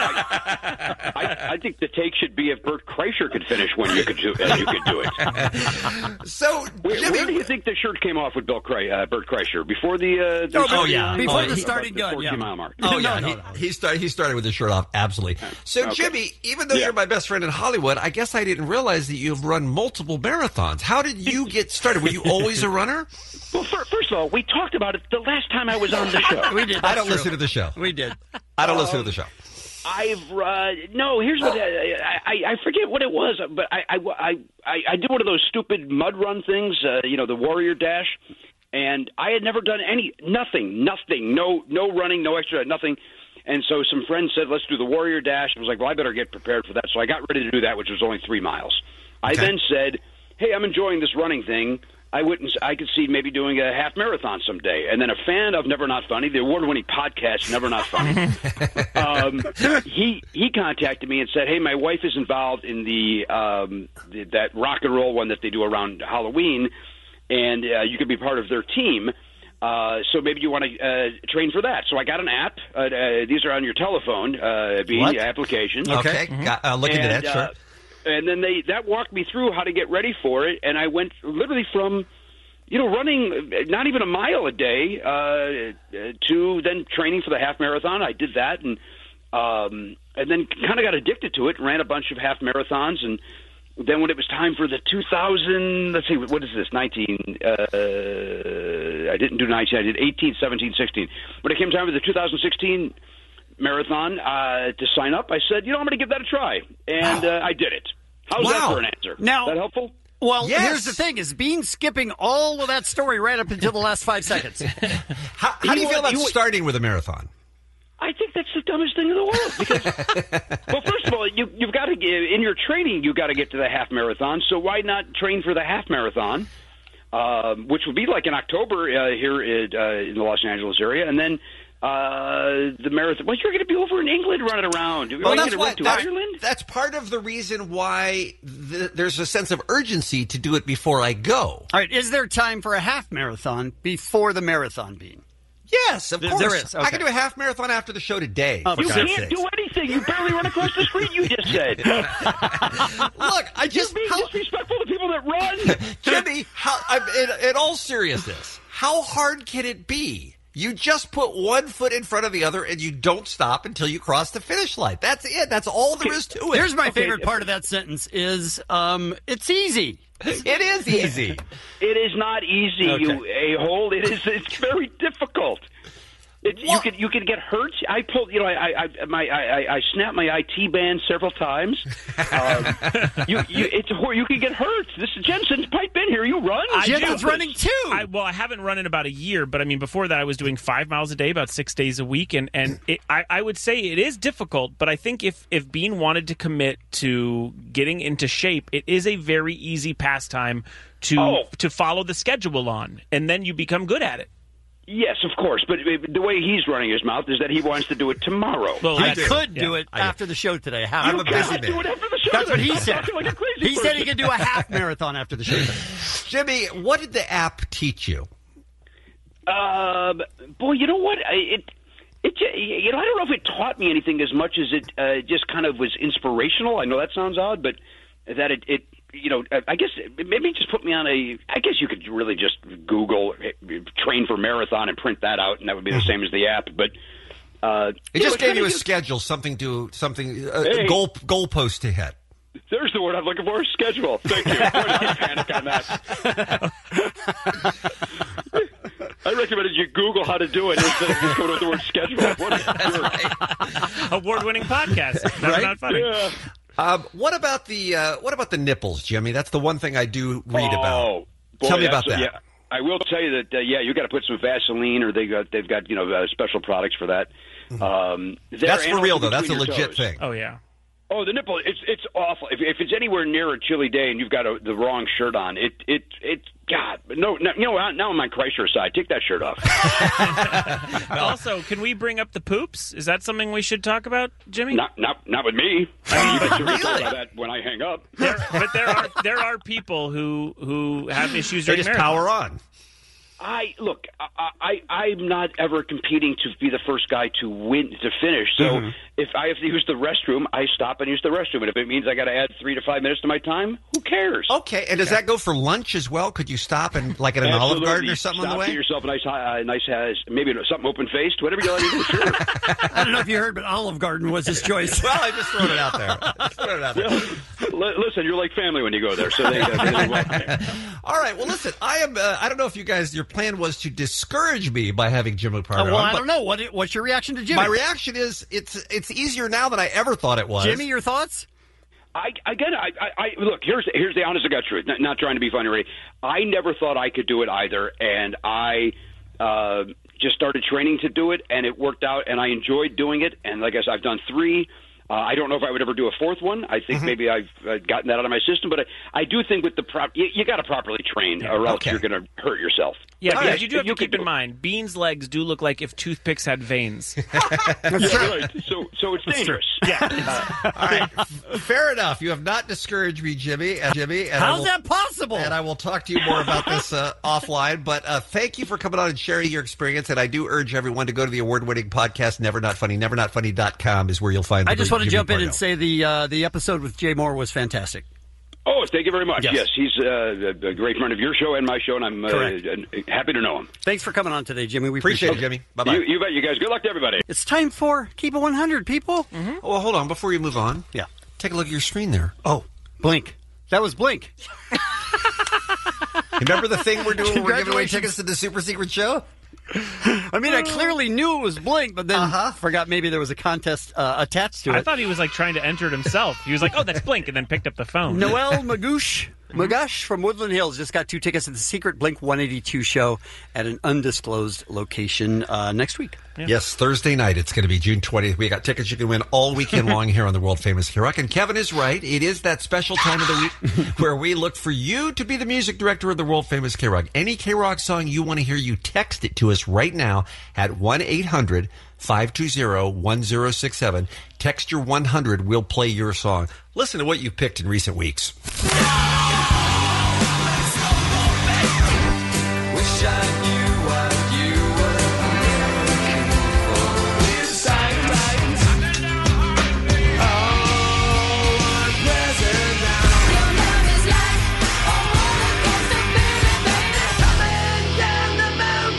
I think the take should be if Bert Kreischer could finish when you could do it. So, where do you think the shirt came off with Bert Kreischer? Before the before the starting gun, 14 mile mark. Oh yeah, he started with his shirt off. Absolutely. So Okay. Jimmy, even though you're my best friend in Hollywood, I guess I didn't realize that you've run multiple marathons. How did you get started? Were you always a runner? Well, first of all, we talked about it the last time I was on the show. We did. I don't listen to the show. We did. I don't listen to the show. No. Here's what I forget what it was, but I did one of those stupid mud run things, the Warrior Dash, and I had never done nothing, no running, no extra, nothing. And so some friends said, let's do the Warrior Dash. I was like, well, I better get prepared for that. So I got ready to do that, which was only 3 miles. I then said, hey, I'm enjoying this running thing. I could see maybe doing a half marathon someday. And then a fan of Never Not Funny, the award-winning podcast Never Not Funny, he contacted me and said, hey, my wife is involved in that rock and roll one that they do around Halloween, and you could be part of their team. So maybe you want to train for that. So I got an app. These are on your telephone, applications. Okay, look into that, sure. And then that walked me through how to get ready for it, and I went literally from, running not even a mile a day to then training for the half marathon. I did that, and then kind of got addicted to it. Ran a bunch of half marathons, and then when it was time for the 2000, let's see, what is this? 19. I didn't do 19. I did 18, 17, 16. When it came time for the 2016 marathon to sign up, I said, I'm going to give that a try, and I did it. How's that for an answer? Now, is that helpful? Well, here's the thing: is Bean skipping all of that story right up until the last 5 seconds? How do you feel about starting with a marathon? I think that's the dumbest thing in the world. Because, well, first of all, you've got to in your training, you've got to get to the half marathon. So why not train for the half marathon, which would be like in October here in the Los Angeles area, and then the marathon. Well, you're going to be over in England running around. Well, Ireland? That's part of the reason why there's a sense of urgency to do it before I go. All right, is there time for a half marathon before the marathon, Bean? Yes, of course. There is. Okay. I can do a half marathon after the show today. You can't do anything. You barely run across the street, you just said. Look, You're being disrespectful to people that run. Jimmy, in all seriousness, how hard can it be? You just put one foot in front of the other, and you don't stop until you cross the finish line. That's it. That's all there is to it. Here's my favorite part of that sentence is it's easy. It is easy. It is not easy, you a-hole. It's very difficult. You can get hurt. I pulled, I snapped my IT band several times. You can get hurt. This is Jensen's pipe in here. You run. Jensen's running too. I haven't run in about a year, but I mean, before that, I was doing 5 miles a day, about 6 days a week, and I would say it is difficult. But I think if Bean wanted to commit to getting into shape, it is a very easy pastime to follow the schedule on, and then you become good at it. Yes, of course, but the way he's running his mouth is that he wants to do it tomorrow. Well, I could do it after the show today. I'm a busy man. Do it after the show. That's what he said. Like a crazy He said he could do a half marathon after the show today. Jimmy, what did the app teach you? Boy, you know what? I don't know if it taught me anything as much as it just kind of was inspirational. I know that sounds odd, but that it I guess maybe just put me on I guess you could really just Google train for marathon and print that out, and that would be the same as the app. But it just gave you a schedule, goalpost to hit. There's the word I'm looking for: schedule. Thank you. I panic on that. I recommended you Google how to do it instead of just going with the word schedule. Award-winning podcast. That's right? Not funny. Yeah. What about the nipples, Jimmy? That's the one thing I do read about. Boy, Tell me about that. Yeah, I will tell you that. You got to put some Vaseline, or they've got special products for that. That's for real though. That's a legit thing. Oh yeah. Oh, the nipple. It's awful. If it's anywhere near a chilly day and you've got the wrong shirt on, God, no, now I'm on Kreischer's side. Take that shirt off. Also, can we bring up the poops? Is that something we should talk about, Jimmy? Not with me. You can talk about that when I hang up. But there are people who have issues. They just power on. I'm not ever competing to be the first guy to finish. So if I have to use the restroom, I stop and use the restroom. And if it means I got to add 3 to 5 minutes to my time, who cares? Okay, and does that go for lunch as well? Could you stop and at an Olive Garden or something on the way? Get yourself a nice maybe something open faced, whatever you like to do. Sure. I don't know if you heard, but Olive Garden was his choice. Well, I just thrown it out there. Listen, you're like family when you go there. So they All right. Well, listen, I don't know if you guys. Your plan was to discourage me by having Jimmy Pardo. Well, I don't know. What's your reaction to Jimmy? My reaction is it's easier now than I ever thought it was. Jimmy, your thoughts? Look. Here's the honest to God truth. Not trying to be funny, Ray. I never thought I could do it either, and I just started training to do it, and it worked out, and I enjoyed doing it. And like I said, I've done 3. I don't know if I would ever do a fourth one. I think maybe I've gotten that out of my system, but I do think with the you got to properly train, or else you're going to hurt yourself. Yeah, But because you do have to can keep in mind, Bean's legs do look like if toothpicks had veins. Right. So it's dangerous. All right, fair enough. You have not discouraged me, Jimmy. And How's that possible? And I will talk to you more about this offline. But thank you for coming on and sharing your experience. And I do urge everyone to go to the award-winning podcast, Never Not Funny. NeverNotFunny.com is where you'll find. I just want to Jimmy jump in Pardo. and say the episode with Jay Moore was fantastic. Oh, thank you very much. Yes. Yes, he's a great friend of your show and my show, and I'm happy to know him. Thanks for coming on today, Jimmy. We Appreciate appreciate it, Jimmy. Bye-bye. You bet, you guys. Good luck to everybody. It's time for Keep It 100, people. Well, hold on. Before you move on, Yeah. take a look at your screen there. Oh, Blink. That was Blink. Remember the thing we're doing? We're giving away Congratulations. tickets to the super secret show. I mean, I clearly knew it was Blink, but then forgot maybe there was a contest attached to it. I thought he was like trying to enter it himself. He was like, "Oh, that's Blink," and then picked up the phone. Noel Magush from Woodland Hills just got 2 tickets to the secret Blink 182 show at an undisclosed location next week. Yes, Thursday night. It's going to be June 20th. We got tickets you can win all weekend long here on the world famous K-Rock. And Kevin is right. It is that special time of the week where we look for you to be the music director of the world famous K-Rock. Any K-Rock song you want to hear, you text it to us right now at 1-800-520-1067. Text your 100. We'll play your song. Listen to what you've picked in recent weeks. Wish I knew what you were looking for. Inside right. Oh, what present now. Your love is like a roller coaster, baby, baby, coming down the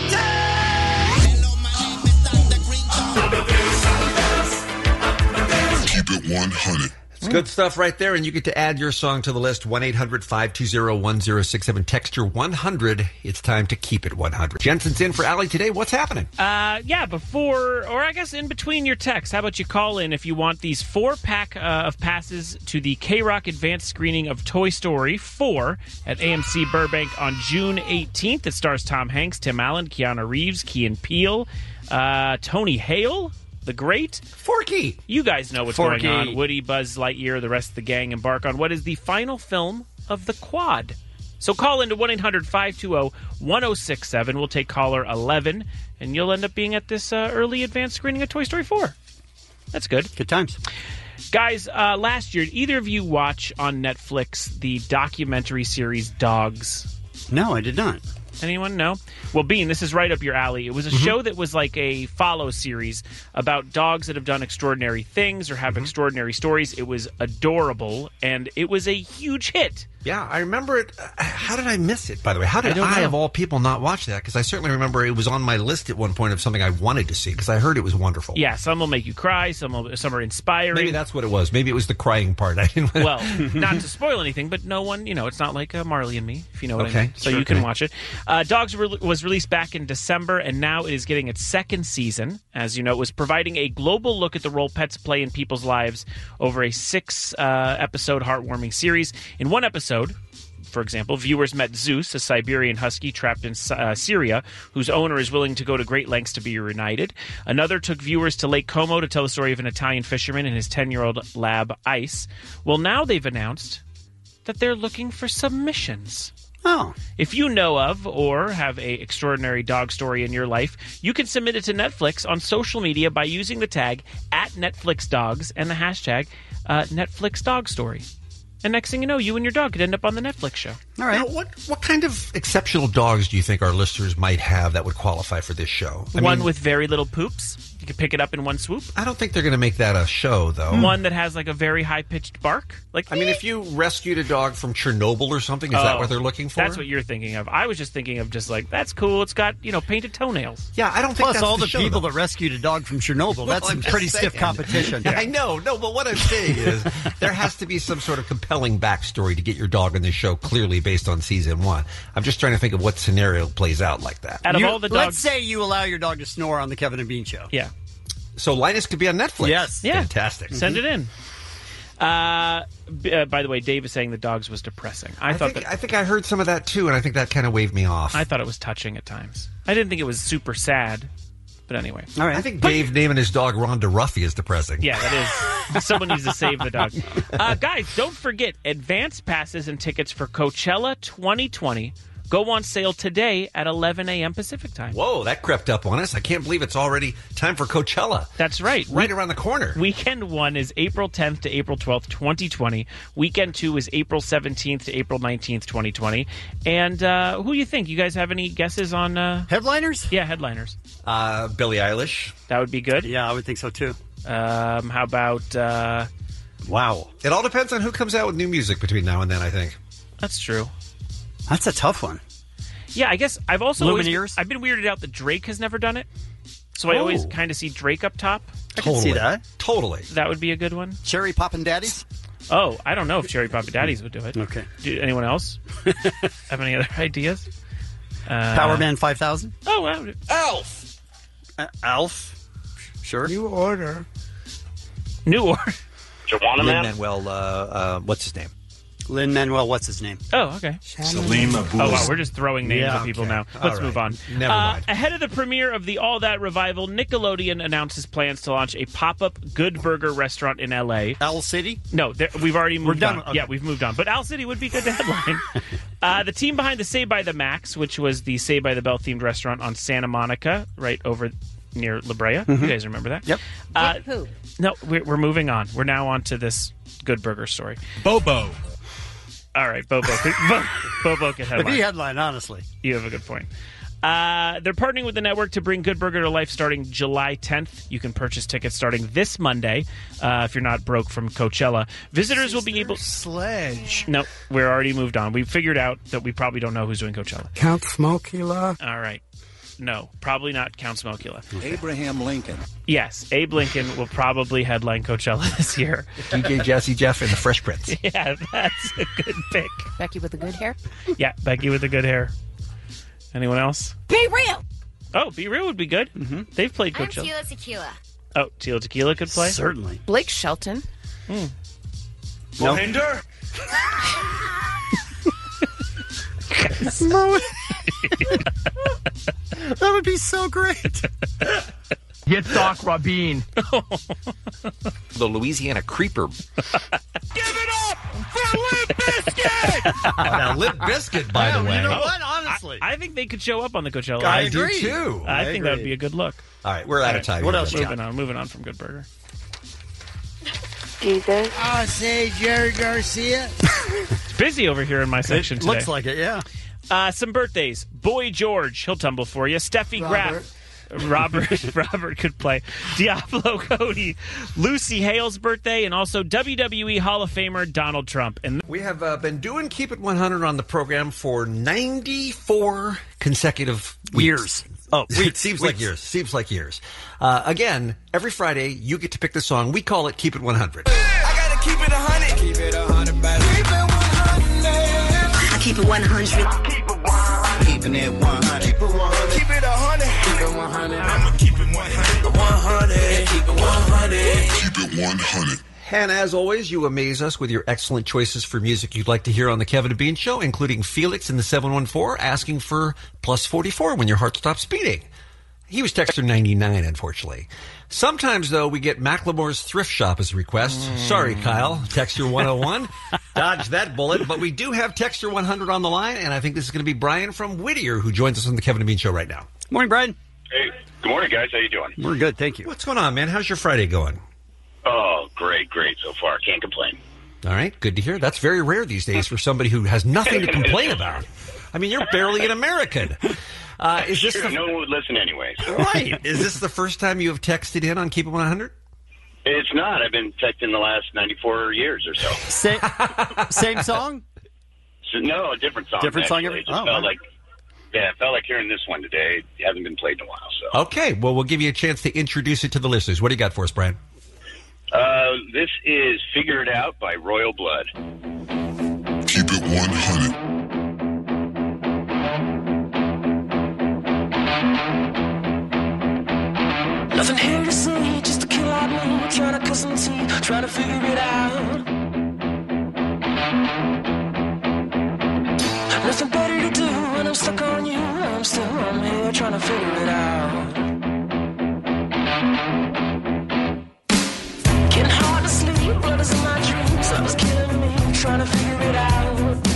mountain. Keep it 100. It's good stuff right there, and you get to add your song to the list. 1-800-520-1067. Text your 100. It's time to keep it 100. Jensen's in for Allie today. What's happening? Yeah, before, or I guess in between your texts, how about you call in if you want these 4-pack of passes to the K-Rock advanced screening of Toy Story 4 at AMC Burbank on June 18th. It stars Tom Hanks, Tim Allen, Keanu Reeves, Key and Peele, Tony Hale, the Great. Forky. You guys know what's Forky. going on. Woody, Buzz Lightyear, the rest of the gang embark on what is the final film of the Quad. So call into 1-800-520-1067. We'll take caller 11, and you'll end up being at this early advanced screening of Toy Story 4. That's good. Good times. Guys, last year, did either of you watch on Netflix the documentary series Dogs? No, I did not. Anyone? No? Well, Bean, this is right up your alley. It was a show that was like a follow series about dogs that have done extraordinary things or have extraordinary stories. It was adorable, and it was a huge hit. Yeah, I remember it. How did I miss it, by the way? How did I of all people, not watch that? Because I certainly remember it was on my list at one point of something I wanted to see, because I heard it was wonderful. Yeah, some will make you cry, some are inspiring. Maybe that's what it was. Maybe it was the crying part. I didn't. Well, not to spoil anything, but no one, it's not like Marley and Me, if you know what I mean. So sure, you can okay. watch it. Dogs was released back in December, and now it is getting its second season. As you know, it was providing a global look at the role pets play in people's lives over a 6-episode heartwarming series. In one episode, for example, viewers met Zeus, a Siberian husky trapped in Syria, whose owner is willing to go to great lengths to be reunited. Another took viewers to Lake Como to tell the story of an Italian fisherman and his 10-year-old lab, Ice. Well, now they've announced that they're looking for submissions. Oh. If you know of or have a extraordinary dog story in your life, you can submit it to Netflix on social media by using the tag @NetflixDogs and the hashtag #NetflixDogStory. And next thing you know, you and your dog could end up on the Netflix show. All right. Now, what kind of exceptional dogs do you think our listeners might have that would qualify for this show? One with very little poops. You can pick it up in one swoop. I don't think they're going to make that a show, though. One that has like a very high-pitched bark. If you rescued a dog from Chernobyl or something, is that what they're looking for? That's what you're thinking of. I was just thinking of just like, that's cool. It's got, painted toenails. Yeah, I don't think Plus that's all the show, people though. that rescued a dog from Chernobyl. That's some pretty stiff competition. Yeah, I know. No, but what I'm saying is there has to be some sort of compelling backstory to get your dog on this show, clearly based on season 1. I'm just trying to think of what scenario plays out like that. Out of all the dogs... Let's say you allow your dog to snore on the Kevin and Bean show. Yeah. So Linus could be on Netflix. Yes. Yeah. Fantastic. Send it in. By the way, Dave is saying the dogs was depressing. I think I heard some of that too, and I think that kind of waved me off. I thought it was touching at times. I didn't think it was super sad, But anyway. All right. I think Dave naming his dog Rhonda Ruffy is depressing. Yeah, that is. Someone needs to save the dog. Guys, don't forget, advance passes and tickets for Coachella 2020 go on sale today at 11 a.m. Pacific time. Whoa, that crept up on us. I can't believe it's already time for Coachella. That's right. Right around the corner. Weekend 1 is April 10th to April 12th, 2020. Weekend 2 is April 17th to April 19th, 2020. And who do you think? You guys have any guesses on... Headliners? Yeah, headliners. Billie Eilish. That would be good. Yeah, I would think so, too. How about... Wow. It all depends on who comes out with new music between now and then, I think. That's true. That's a tough one. Yeah, I guess I've also Lumineers? I've been weirded out that Drake has never done it. So I always kind of see Drake up top. I can see that. Totally. That would be a good one. Cherry Poppin' Daddies? Oh, I don't know if Cherry Papa Daddies would do it. Okay. Do anyone else have any other ideas? Power Man 5000? Oh, wow. Elf! Alf? Sure. New Order. New Order. Lin-Manuel, what's his name? Lin-Manuel, what's his name? Oh, okay. Salim Abu. Oh, wow, we're just throwing names at people now. Let's move on. Never mind. Ahead of the premiere of the All That revival, Nickelodeon announces plans to launch a pop-up Good Burger restaurant in L.A. Owl City? No, we've already moved done. on. Okay. Yeah, we've moved on. But Owl City would be good to headline. The team behind the Say by the Max, which was the Say by the Bell themed restaurant on Santa Monica, right over near La Brea. You guys remember that? Yep. No, we're moving on. We're now on to this Good Burger story. Bobo. All right, Bobo can headline. If he headline, honestly. You have a good point. They're partnering with the network to bring Good Burger to life starting July 10th. You can purchase tickets starting this Monday if you're not broke from Coachella. Visitors will be able... Sledge. No, we're already moved on. We figured out that we probably don't know who's doing Coachella. Count Smokula. All right. No, probably not Count Smokula. Abraham Lincoln. Yes, Abe Lincoln will probably headline Coachella this year. DJ Jazzy Jeff and the Fresh Prince. Yeah, that's a good pick. Becky with the good hair? Yeah, Becky with the good hair. Anyone else? Be real! Oh, Be Real would be good. Mm-hmm. They've played Coachella. Tila Tequila. Oh, Tila Tequila could play? Certainly. Blake Shelton. Mohinder. That would be so great. Get Doc Rabin. The Louisiana Creeper. Give it up for Limp Bizkit. Now, Limp Bizkit, by the way. You know what? Honestly. I think they could show up on the Coachella. I do agree. too. I think that would agree. be a good look. All right, we're out of time. What here, else buddy. you Moving on from Good Burger. Jesus. I say Jerry Garcia. It's busy over here in my section today. Looks like it, yeah. Some birthdays. Boy George, he'll tumble for you. Steffi Graf. Robert could play. Diablo Cody. Lucy Hale's birthday, and also WWE Hall of Famer Donald Trump. And we have been doing Keep It 100 on the program for 94 consecutive weeks. Years. Oh, it seems like years. Seems like years. Again, every Friday, you get to pick the song. We call it Keep It 100. I gotta keep it 100. Keep it 100, baby. Keep it 100. I keep it 100. Keeping it 100. Keep it 100. Keep it 100. Keep it 100. I'ma keep it 100. 100. Keep it 100. Keep it 100. And as always, you amaze us with your excellent choices for music you'd like to hear on the Kevin and Bean Show, including Felix in the 714 asking for plus 44 when your heart stops beating. He was texter 99, unfortunately. Sometimes, though, we get Macklemore's Thrift Shop as a request. Sorry, Kyle. Texter 101. Dodge that bullet. But we do have Texter 100 on the line, and I think this is going to be Brian from Whittier who joins us on the Kevin and Bean Show right now. Morning, Brian. Hey, good morning, guys. How you doing? We're good, thank you. What's going on, man? How's your Friday going? Oh, great so far. Can't complain. All right, good to hear. That's very rare these days for somebody who has nothing to complain about. I mean, you're barely an American. Is this no one would listen anyway. So. Right. Is this the first time you have texted in on Keep It 100? It's not. I've been texting the last 94 years or so. Same song? So, no, a different song. Different song actually. every... It just felt like, it felt like hearing this one today. It hasn't been played in a while. So. Okay, well, we'll give you a chance to introduce it to the listeners. What do you got for us, Brian? This is Figure It Out by Royal Blood. Keep it 100. Nothing here to see, just a kid like me, trying to cut some teeth, trying to figure it out. Nothing better to do when I'm stuck on you. I'm here trying to figure it out. colors in my dreams. Love is killing me, trying to figure it out.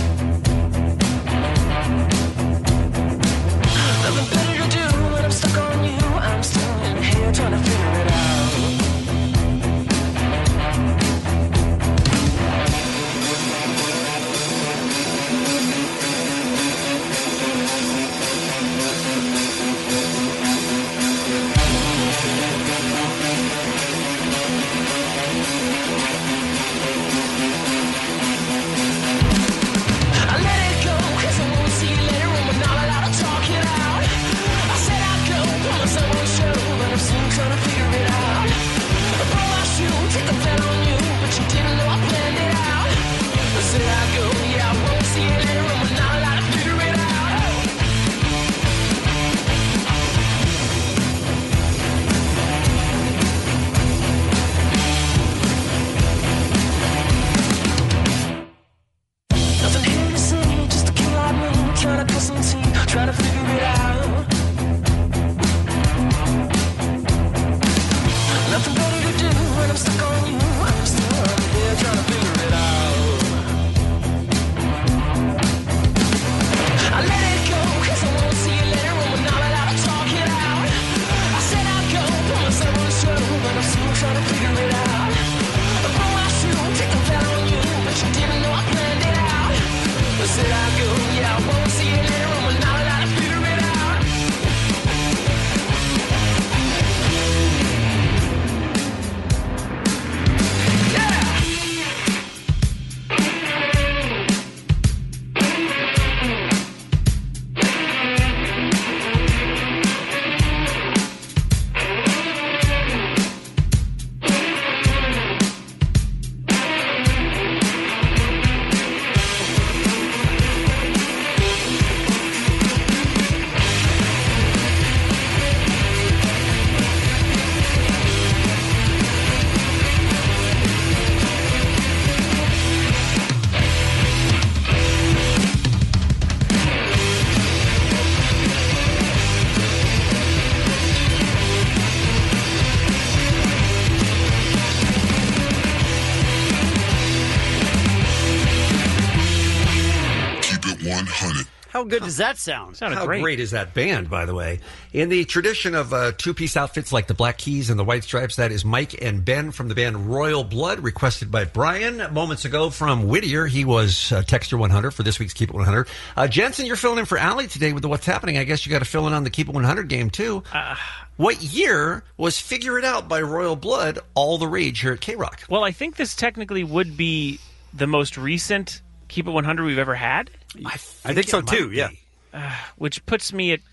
Nothing better to do when I'm stuck on you. I'm still in here trying to figure it out. I let it go, 'cause I won't see you later when we're not allowed to talk it out. I said I'd go, put myself on show, but I'm still trying to figure it out. I brought my shoe, take the flat on you, but you didn't know I planned it out. I said I'd go, yeah, I won't see you later when we're not allowed to figure it out. Nothing here to see, just a kid like me, trying to cut some teeth, trying to figure it out. Nothing better to do when I'm stuck on you. I'm still here trying to figure it out. I let it go, 'cause I won't see you later when we're not allowed to talk it out. I said I'd go, put myself on show, but I'm still trying to figure it out. I brought my shoe, take the flat on you, but you didn't know I planned it out. I said I'd go, yeah, I won't see you later when we're not allowed to figure it out. Keep it 100. How good does that sound? How great is that band, by the way? In the tradition of two-piece outfits like the Black Keys and the White Stripes, that is Mike and Ben from the band Royal Blood, requested by Brian moments ago from Whittier. He was Texter 100 for this week's Keep It 100. Jensen, you're filling in for Allie today with the What's Happening. I guess you got to fill in on the Keep It 100 game, too. What year was Figure It Out by Royal Blood all the rage here at K-Rock? Well, I think this technically would be the most recent Keep It 100 we've ever had. I think so, too, yeah. Which puts me at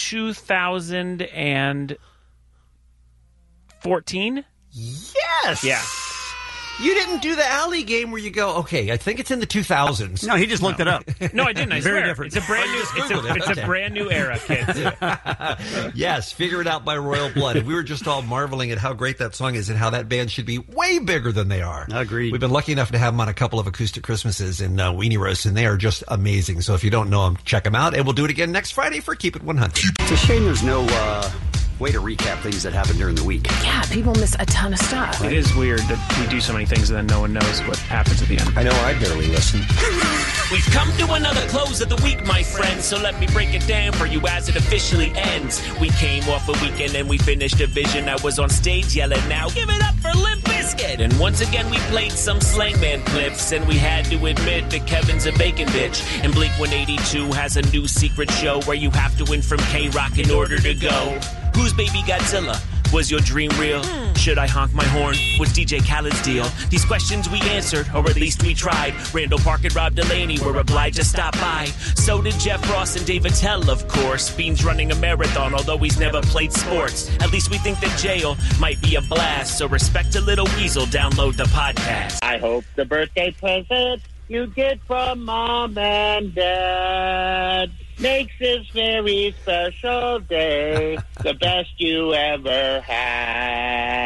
2014. Yes! Yeah. You didn't do the Alley game where you go, okay, I think it's in the 2000s. No, he just looked it up. No, I didn't. I Very swear. different. It's a brand new. It's a brand new era, kids. Yes, Figure It Out by Royal Blood. And we were just all marveling at how great that song is and how that band should be way bigger than they are. Agreed. We've been lucky enough to have them on a couple of acoustic Christmases in Weenie Roast, and they are just amazing. So if you don't know them, check them out. And we'll do it again next Friday for Keep It 100. It's a shame there's no way to recap things that happened during the week. Yeah, people miss a ton of stuff. It is weird that we do so many things and then no one knows what happens at the end. I know I barely listen. We've come to another close of the week, my friends, so let me break it down for you as it officially ends. We came off a weekend and we finished a vision. I was on stage yelling, now give it up for Limp Bizkit. And once again we played some Slang Man clips, and we had to admit that Kevin's a bacon bitch. And Blink 182 has a new secret show where you have to win from K-Rock in order to go. Who's Baby Godzilla? Was your dream real? Should I honk my horn? What's DJ Khaled's deal? These questions we answered, or at least we tried. Randall Park and Rob Delaney were obliged to stop by. So did Jeff Ross and Dave Attell, of course. Bean's running a marathon, although he's never played sports. At least we think that jail might be a blast. So respect to Little Weasel, download the podcast. I hope the birthday present you get from Mom and Dad makes this very special day the best you ever had.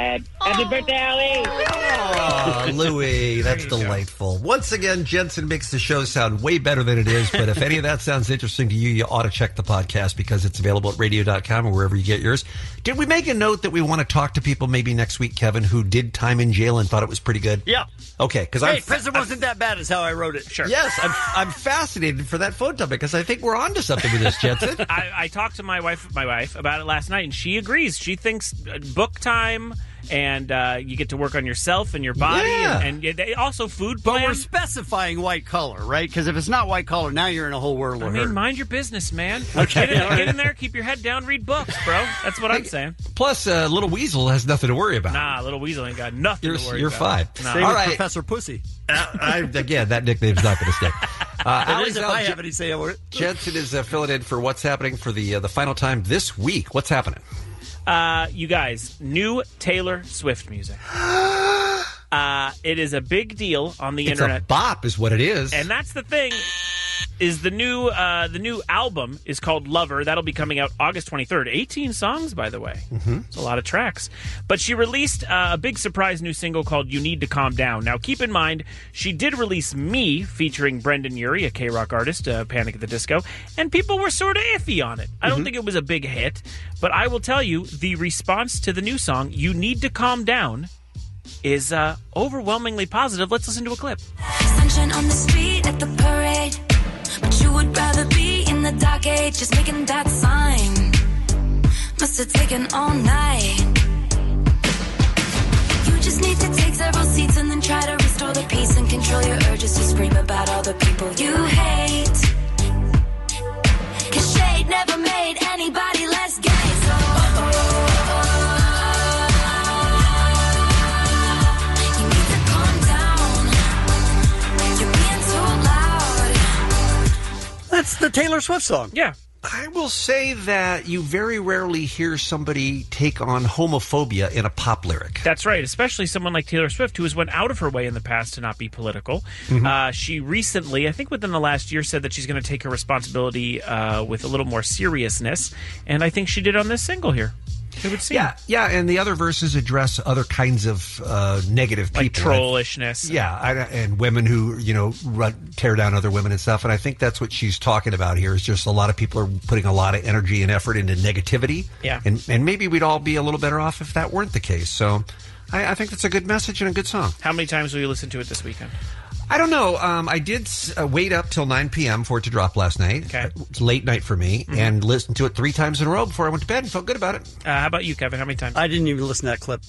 Happy birthday, Allie. Oh, Louie, that's delightful. Once again, Jensen makes the show sound way better than it is, but if any of that sounds interesting to you, you ought to check the podcast because it's available at radio.com or wherever you get yours. Did we make a note that we want to talk to people maybe next week, Kevin, who did time in jail and thought it was pretty good? Yeah. Okay, because prison wasn't that bad is how I wrote it. Sure. Yes, I'm fascinated for that phone topic because I think we're onto something with this, Jensen. I talked to my wife about it last night, and she agrees. She thinks book time and you get to work on yourself and your body, and also food plan. But we're specifying white collar, right? Because if it's not white collar, now you're in a whole world of hurt. Mind your business, man. Okay. Get in there, keep your head down, read books, bro. That's what I'm saying. Plus, Little Weasel has nothing to worry about. Nah, Little Weasel ain't got nothing to worry You're about. fine. Nah. Same All with right. Professor Pussy. Again, that nickname's not going to stick. It is if I have any say over it. Jensen is filling in for what's happening for the final time this week. What's happening? You guys, new Taylor Swift music. It is a big deal on the internet. It's a bop is what it is. And that's the thing, is the new album is called Lover. That'll be coming out August 23rd. 18 songs, by the way. Mm-hmm. It's a lot of tracks. But she released a big surprise new single called You Need to Calm Down. Now, keep in mind, she did release Me, featuring Brendan Urie, a K-Rock artist, Panic at the Disco, and people were sort of iffy on it. I don't think it was a big hit, but I will tell you, the response to the new song, You Need to Calm Down, is overwhelmingly positive. Let's listen to a clip. Sunshine on the street at the parade, but you would rather be in the dark age, just making that sign. Must have taken all night. You just need to take several seats and then try to restore the peace and control your urges to scream about all the people you hate. 'Cause shade never made anybody less gay, so you need to calm down. You're being too loud. That's the Taylor Swift song. Yeah. I will say that you very rarely hear somebody take on homophobia in a pop lyric. That's right, especially someone like Taylor Swift, who has went out of her way in the past to not be political. She recently, I think within the last year, said that she's going to take her responsibility with a little more seriousness, and I think she did on this single here. It would seem. Yeah, and the other verses address other kinds of negative people. Like trollishness. And women who, tear down other women and stuff. And I think that's what she's talking about here is just a lot of people are putting a lot of energy and effort into negativity. Yeah. And maybe we'd all be a little better off if that weren't the case. So I think that's a good message and a good song. How many times will you listen to it this weekend? I don't know. I did wait up till 9 p.m. for it to drop last night. Okay. It's late night for me, and listened to it 3 times in a row before I went to bed and felt good about it. How about you, Kevin? How many times? I didn't even listen to that clip.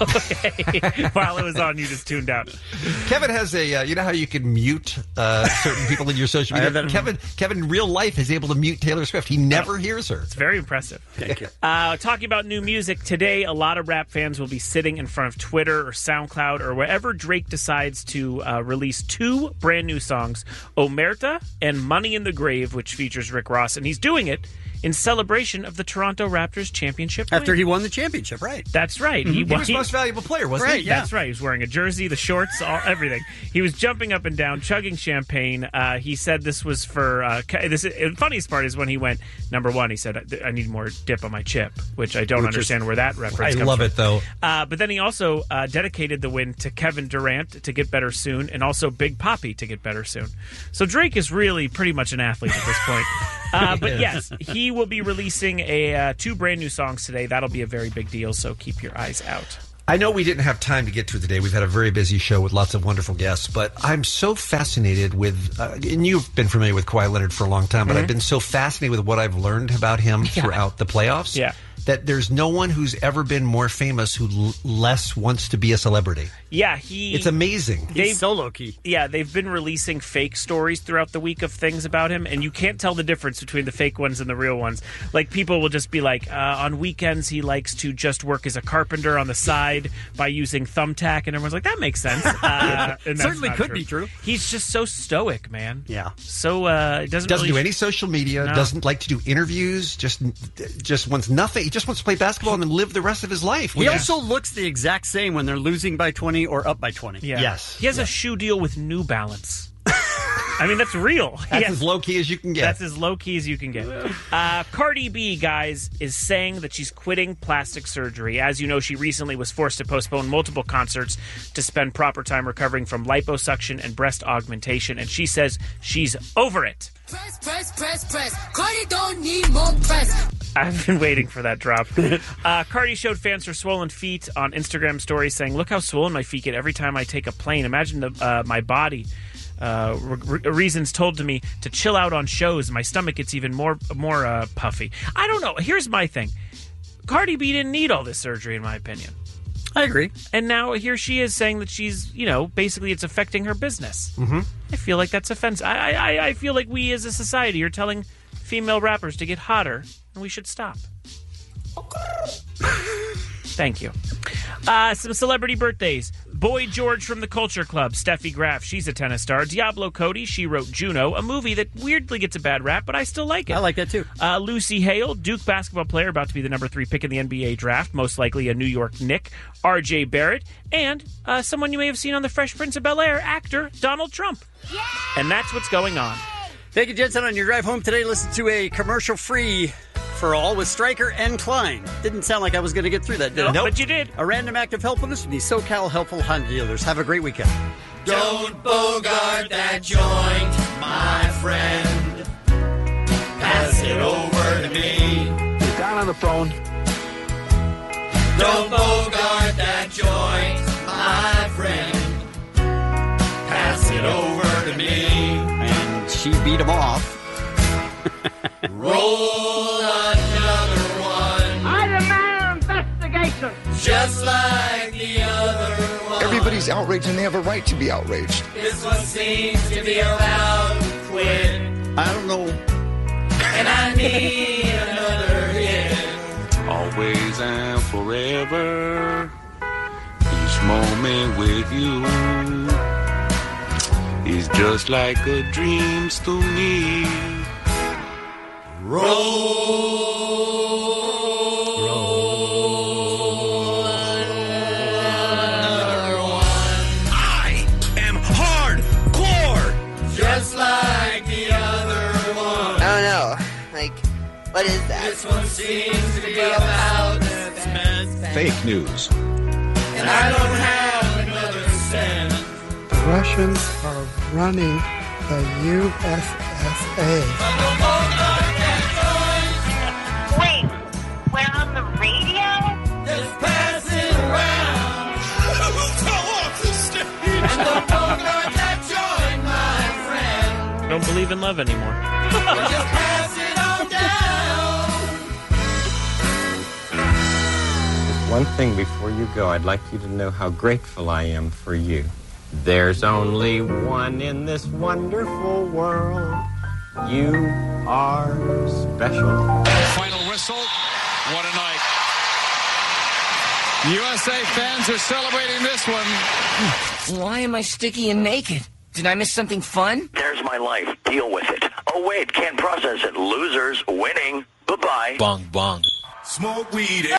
Okay. While it was on, you just tuned out. Kevin has a, you know how you can mute certain people in your social media? Kevin in real life is able to mute Taylor Swift. He never hears her. It's very impressive. Thank you. Talking about new music, today a lot of rap fans will be sitting in front of Twitter or SoundCloud or wherever Drake decides to release 2 brand new songs, Omerta and Money in the Grave, which features Rick Ross, and he's doing it in celebration of the Toronto Raptors championship win. After he won the championship, right. That's right. He was most valuable player, wasn't he? That's right. He was wearing a jersey, the shorts, everything. He was jumping up and down, chugging champagne. He said this was for... the funniest part is when he went, number 1, he said, I need more dip on my chip, which I don't understand where that reference comes from. I love it, though. But then he also dedicated the win to Kevin Durant to get better soon, and also Big Papi to get better soon. So Drake is really pretty much an athlete at this point. But yes, he will be releasing 2 brand new songs today. That'll be a very big deal, so keep your eyes out. I know we didn't have time to get through today. We've had a very busy show with lots of wonderful guests, but I'm so fascinated with, and you've been familiar with Kawhi Leonard for a long time, but I've been so fascinated with what I've learned about him throughout the playoffs. Yeah. That there's no one who's ever been more famous who less wants to be a celebrity. Yeah, it's amazing. He's so low-key. Yeah, they've been releasing fake stories throughout the week of things about him, and you can't tell the difference between the fake ones and the real ones. Like, people will just be like, on weekends he likes to just work as a carpenter on the side by using Thumbtack, and everyone's like, that makes sense. And certainly could be true. He's just so stoic, man. Yeah. So, doesn't do any social media, doesn't like to do interviews, just wants nothing. He just wants to play basketball and then live the rest of his life. He also looks the exact same when they're losing by 20 or up by 20. Yeah. Yes. He has a shoe deal with New Balance. I mean, that's real. That's as low-key as you can get. That's as low-key as you can get. Cardi B, guys, is saying that she's quitting plastic surgery. As you know, she recently was forced to postpone multiple concerts to spend proper time recovering from liposuction and breast augmentation, and she says she's over it. Press, press, press, press. Cardi don't need more press. I've been waiting for that drop. Cardi showed fans her swollen feet on Instagram stories, saying, "Look how swollen my feet get every time I take a plane. Imagine my body." Reasons told to me to chill out on shows. My stomach gets even more puffy. I don't know. Here's my thing. Cardi B didn't need all this surgery, in my opinion. I agree. And now here she is saying that she's, basically it's affecting her business. Mm-hmm. I feel like that's offensive. I feel like we as a society are telling female rappers to get hotter, and we should stop. Thank you. Some celebrity birthdays. Boy George from the Culture Club. Steffi Graf, she's a tennis star. Diablo Cody, she wrote Juno, a movie that weirdly gets a bad rap, but I still like it. I like that too. Lucy Hale, Duke basketball player, about to be the number 3 pick in the NBA draft, most likely a New York Knick. R.J. Barrett, and someone you may have seen on The Fresh Prince of Bel-Air, actor Donald Trump. Yeah! And that's what's going on. Thank you, Jensen. On your drive home today, listen to a commercial-free For All with Stryker and Klein. Didn't sound like I was going to get through that, did it? Nope, but you did. A random act of helpfulness from the SoCal Helpful Honda Dealers. Have a great weekend. Don't bogart that joint, my friend. Pass it over to me. Get down on the phone. Don't bogart that joint, my friend. Pass it over to me. And she beat him off. Roll another one. I demand investigation. Just like the other one. Everybody's outraged and they have a right to be outraged. This one seems to be about to quit. I don't know. And I need another hit. Always and forever. Each moment with you is just like a dream to me. Roll another one. I am hardcore. Just like the other one. I don't know. Like, what is that? This one seems to be about Fake news. and I don't have another cent. The Russians are running the USSA. Wait, we're on the radio? Just pass it around. And don't bogart that joint, my friend. Don't believe in love anymore. Just pass it on down. One thing before you go, I'd like you to know how grateful I am for you. There's only one in this wonderful world. You are special. Final whistle. What a night. USA fans are celebrating this one. Why am I sticky and naked? Did I miss something fun? There's my life. Deal with it. Oh, wait, can't process it. Losers winning. Bye-bye. Bong, bong. Smoke weed.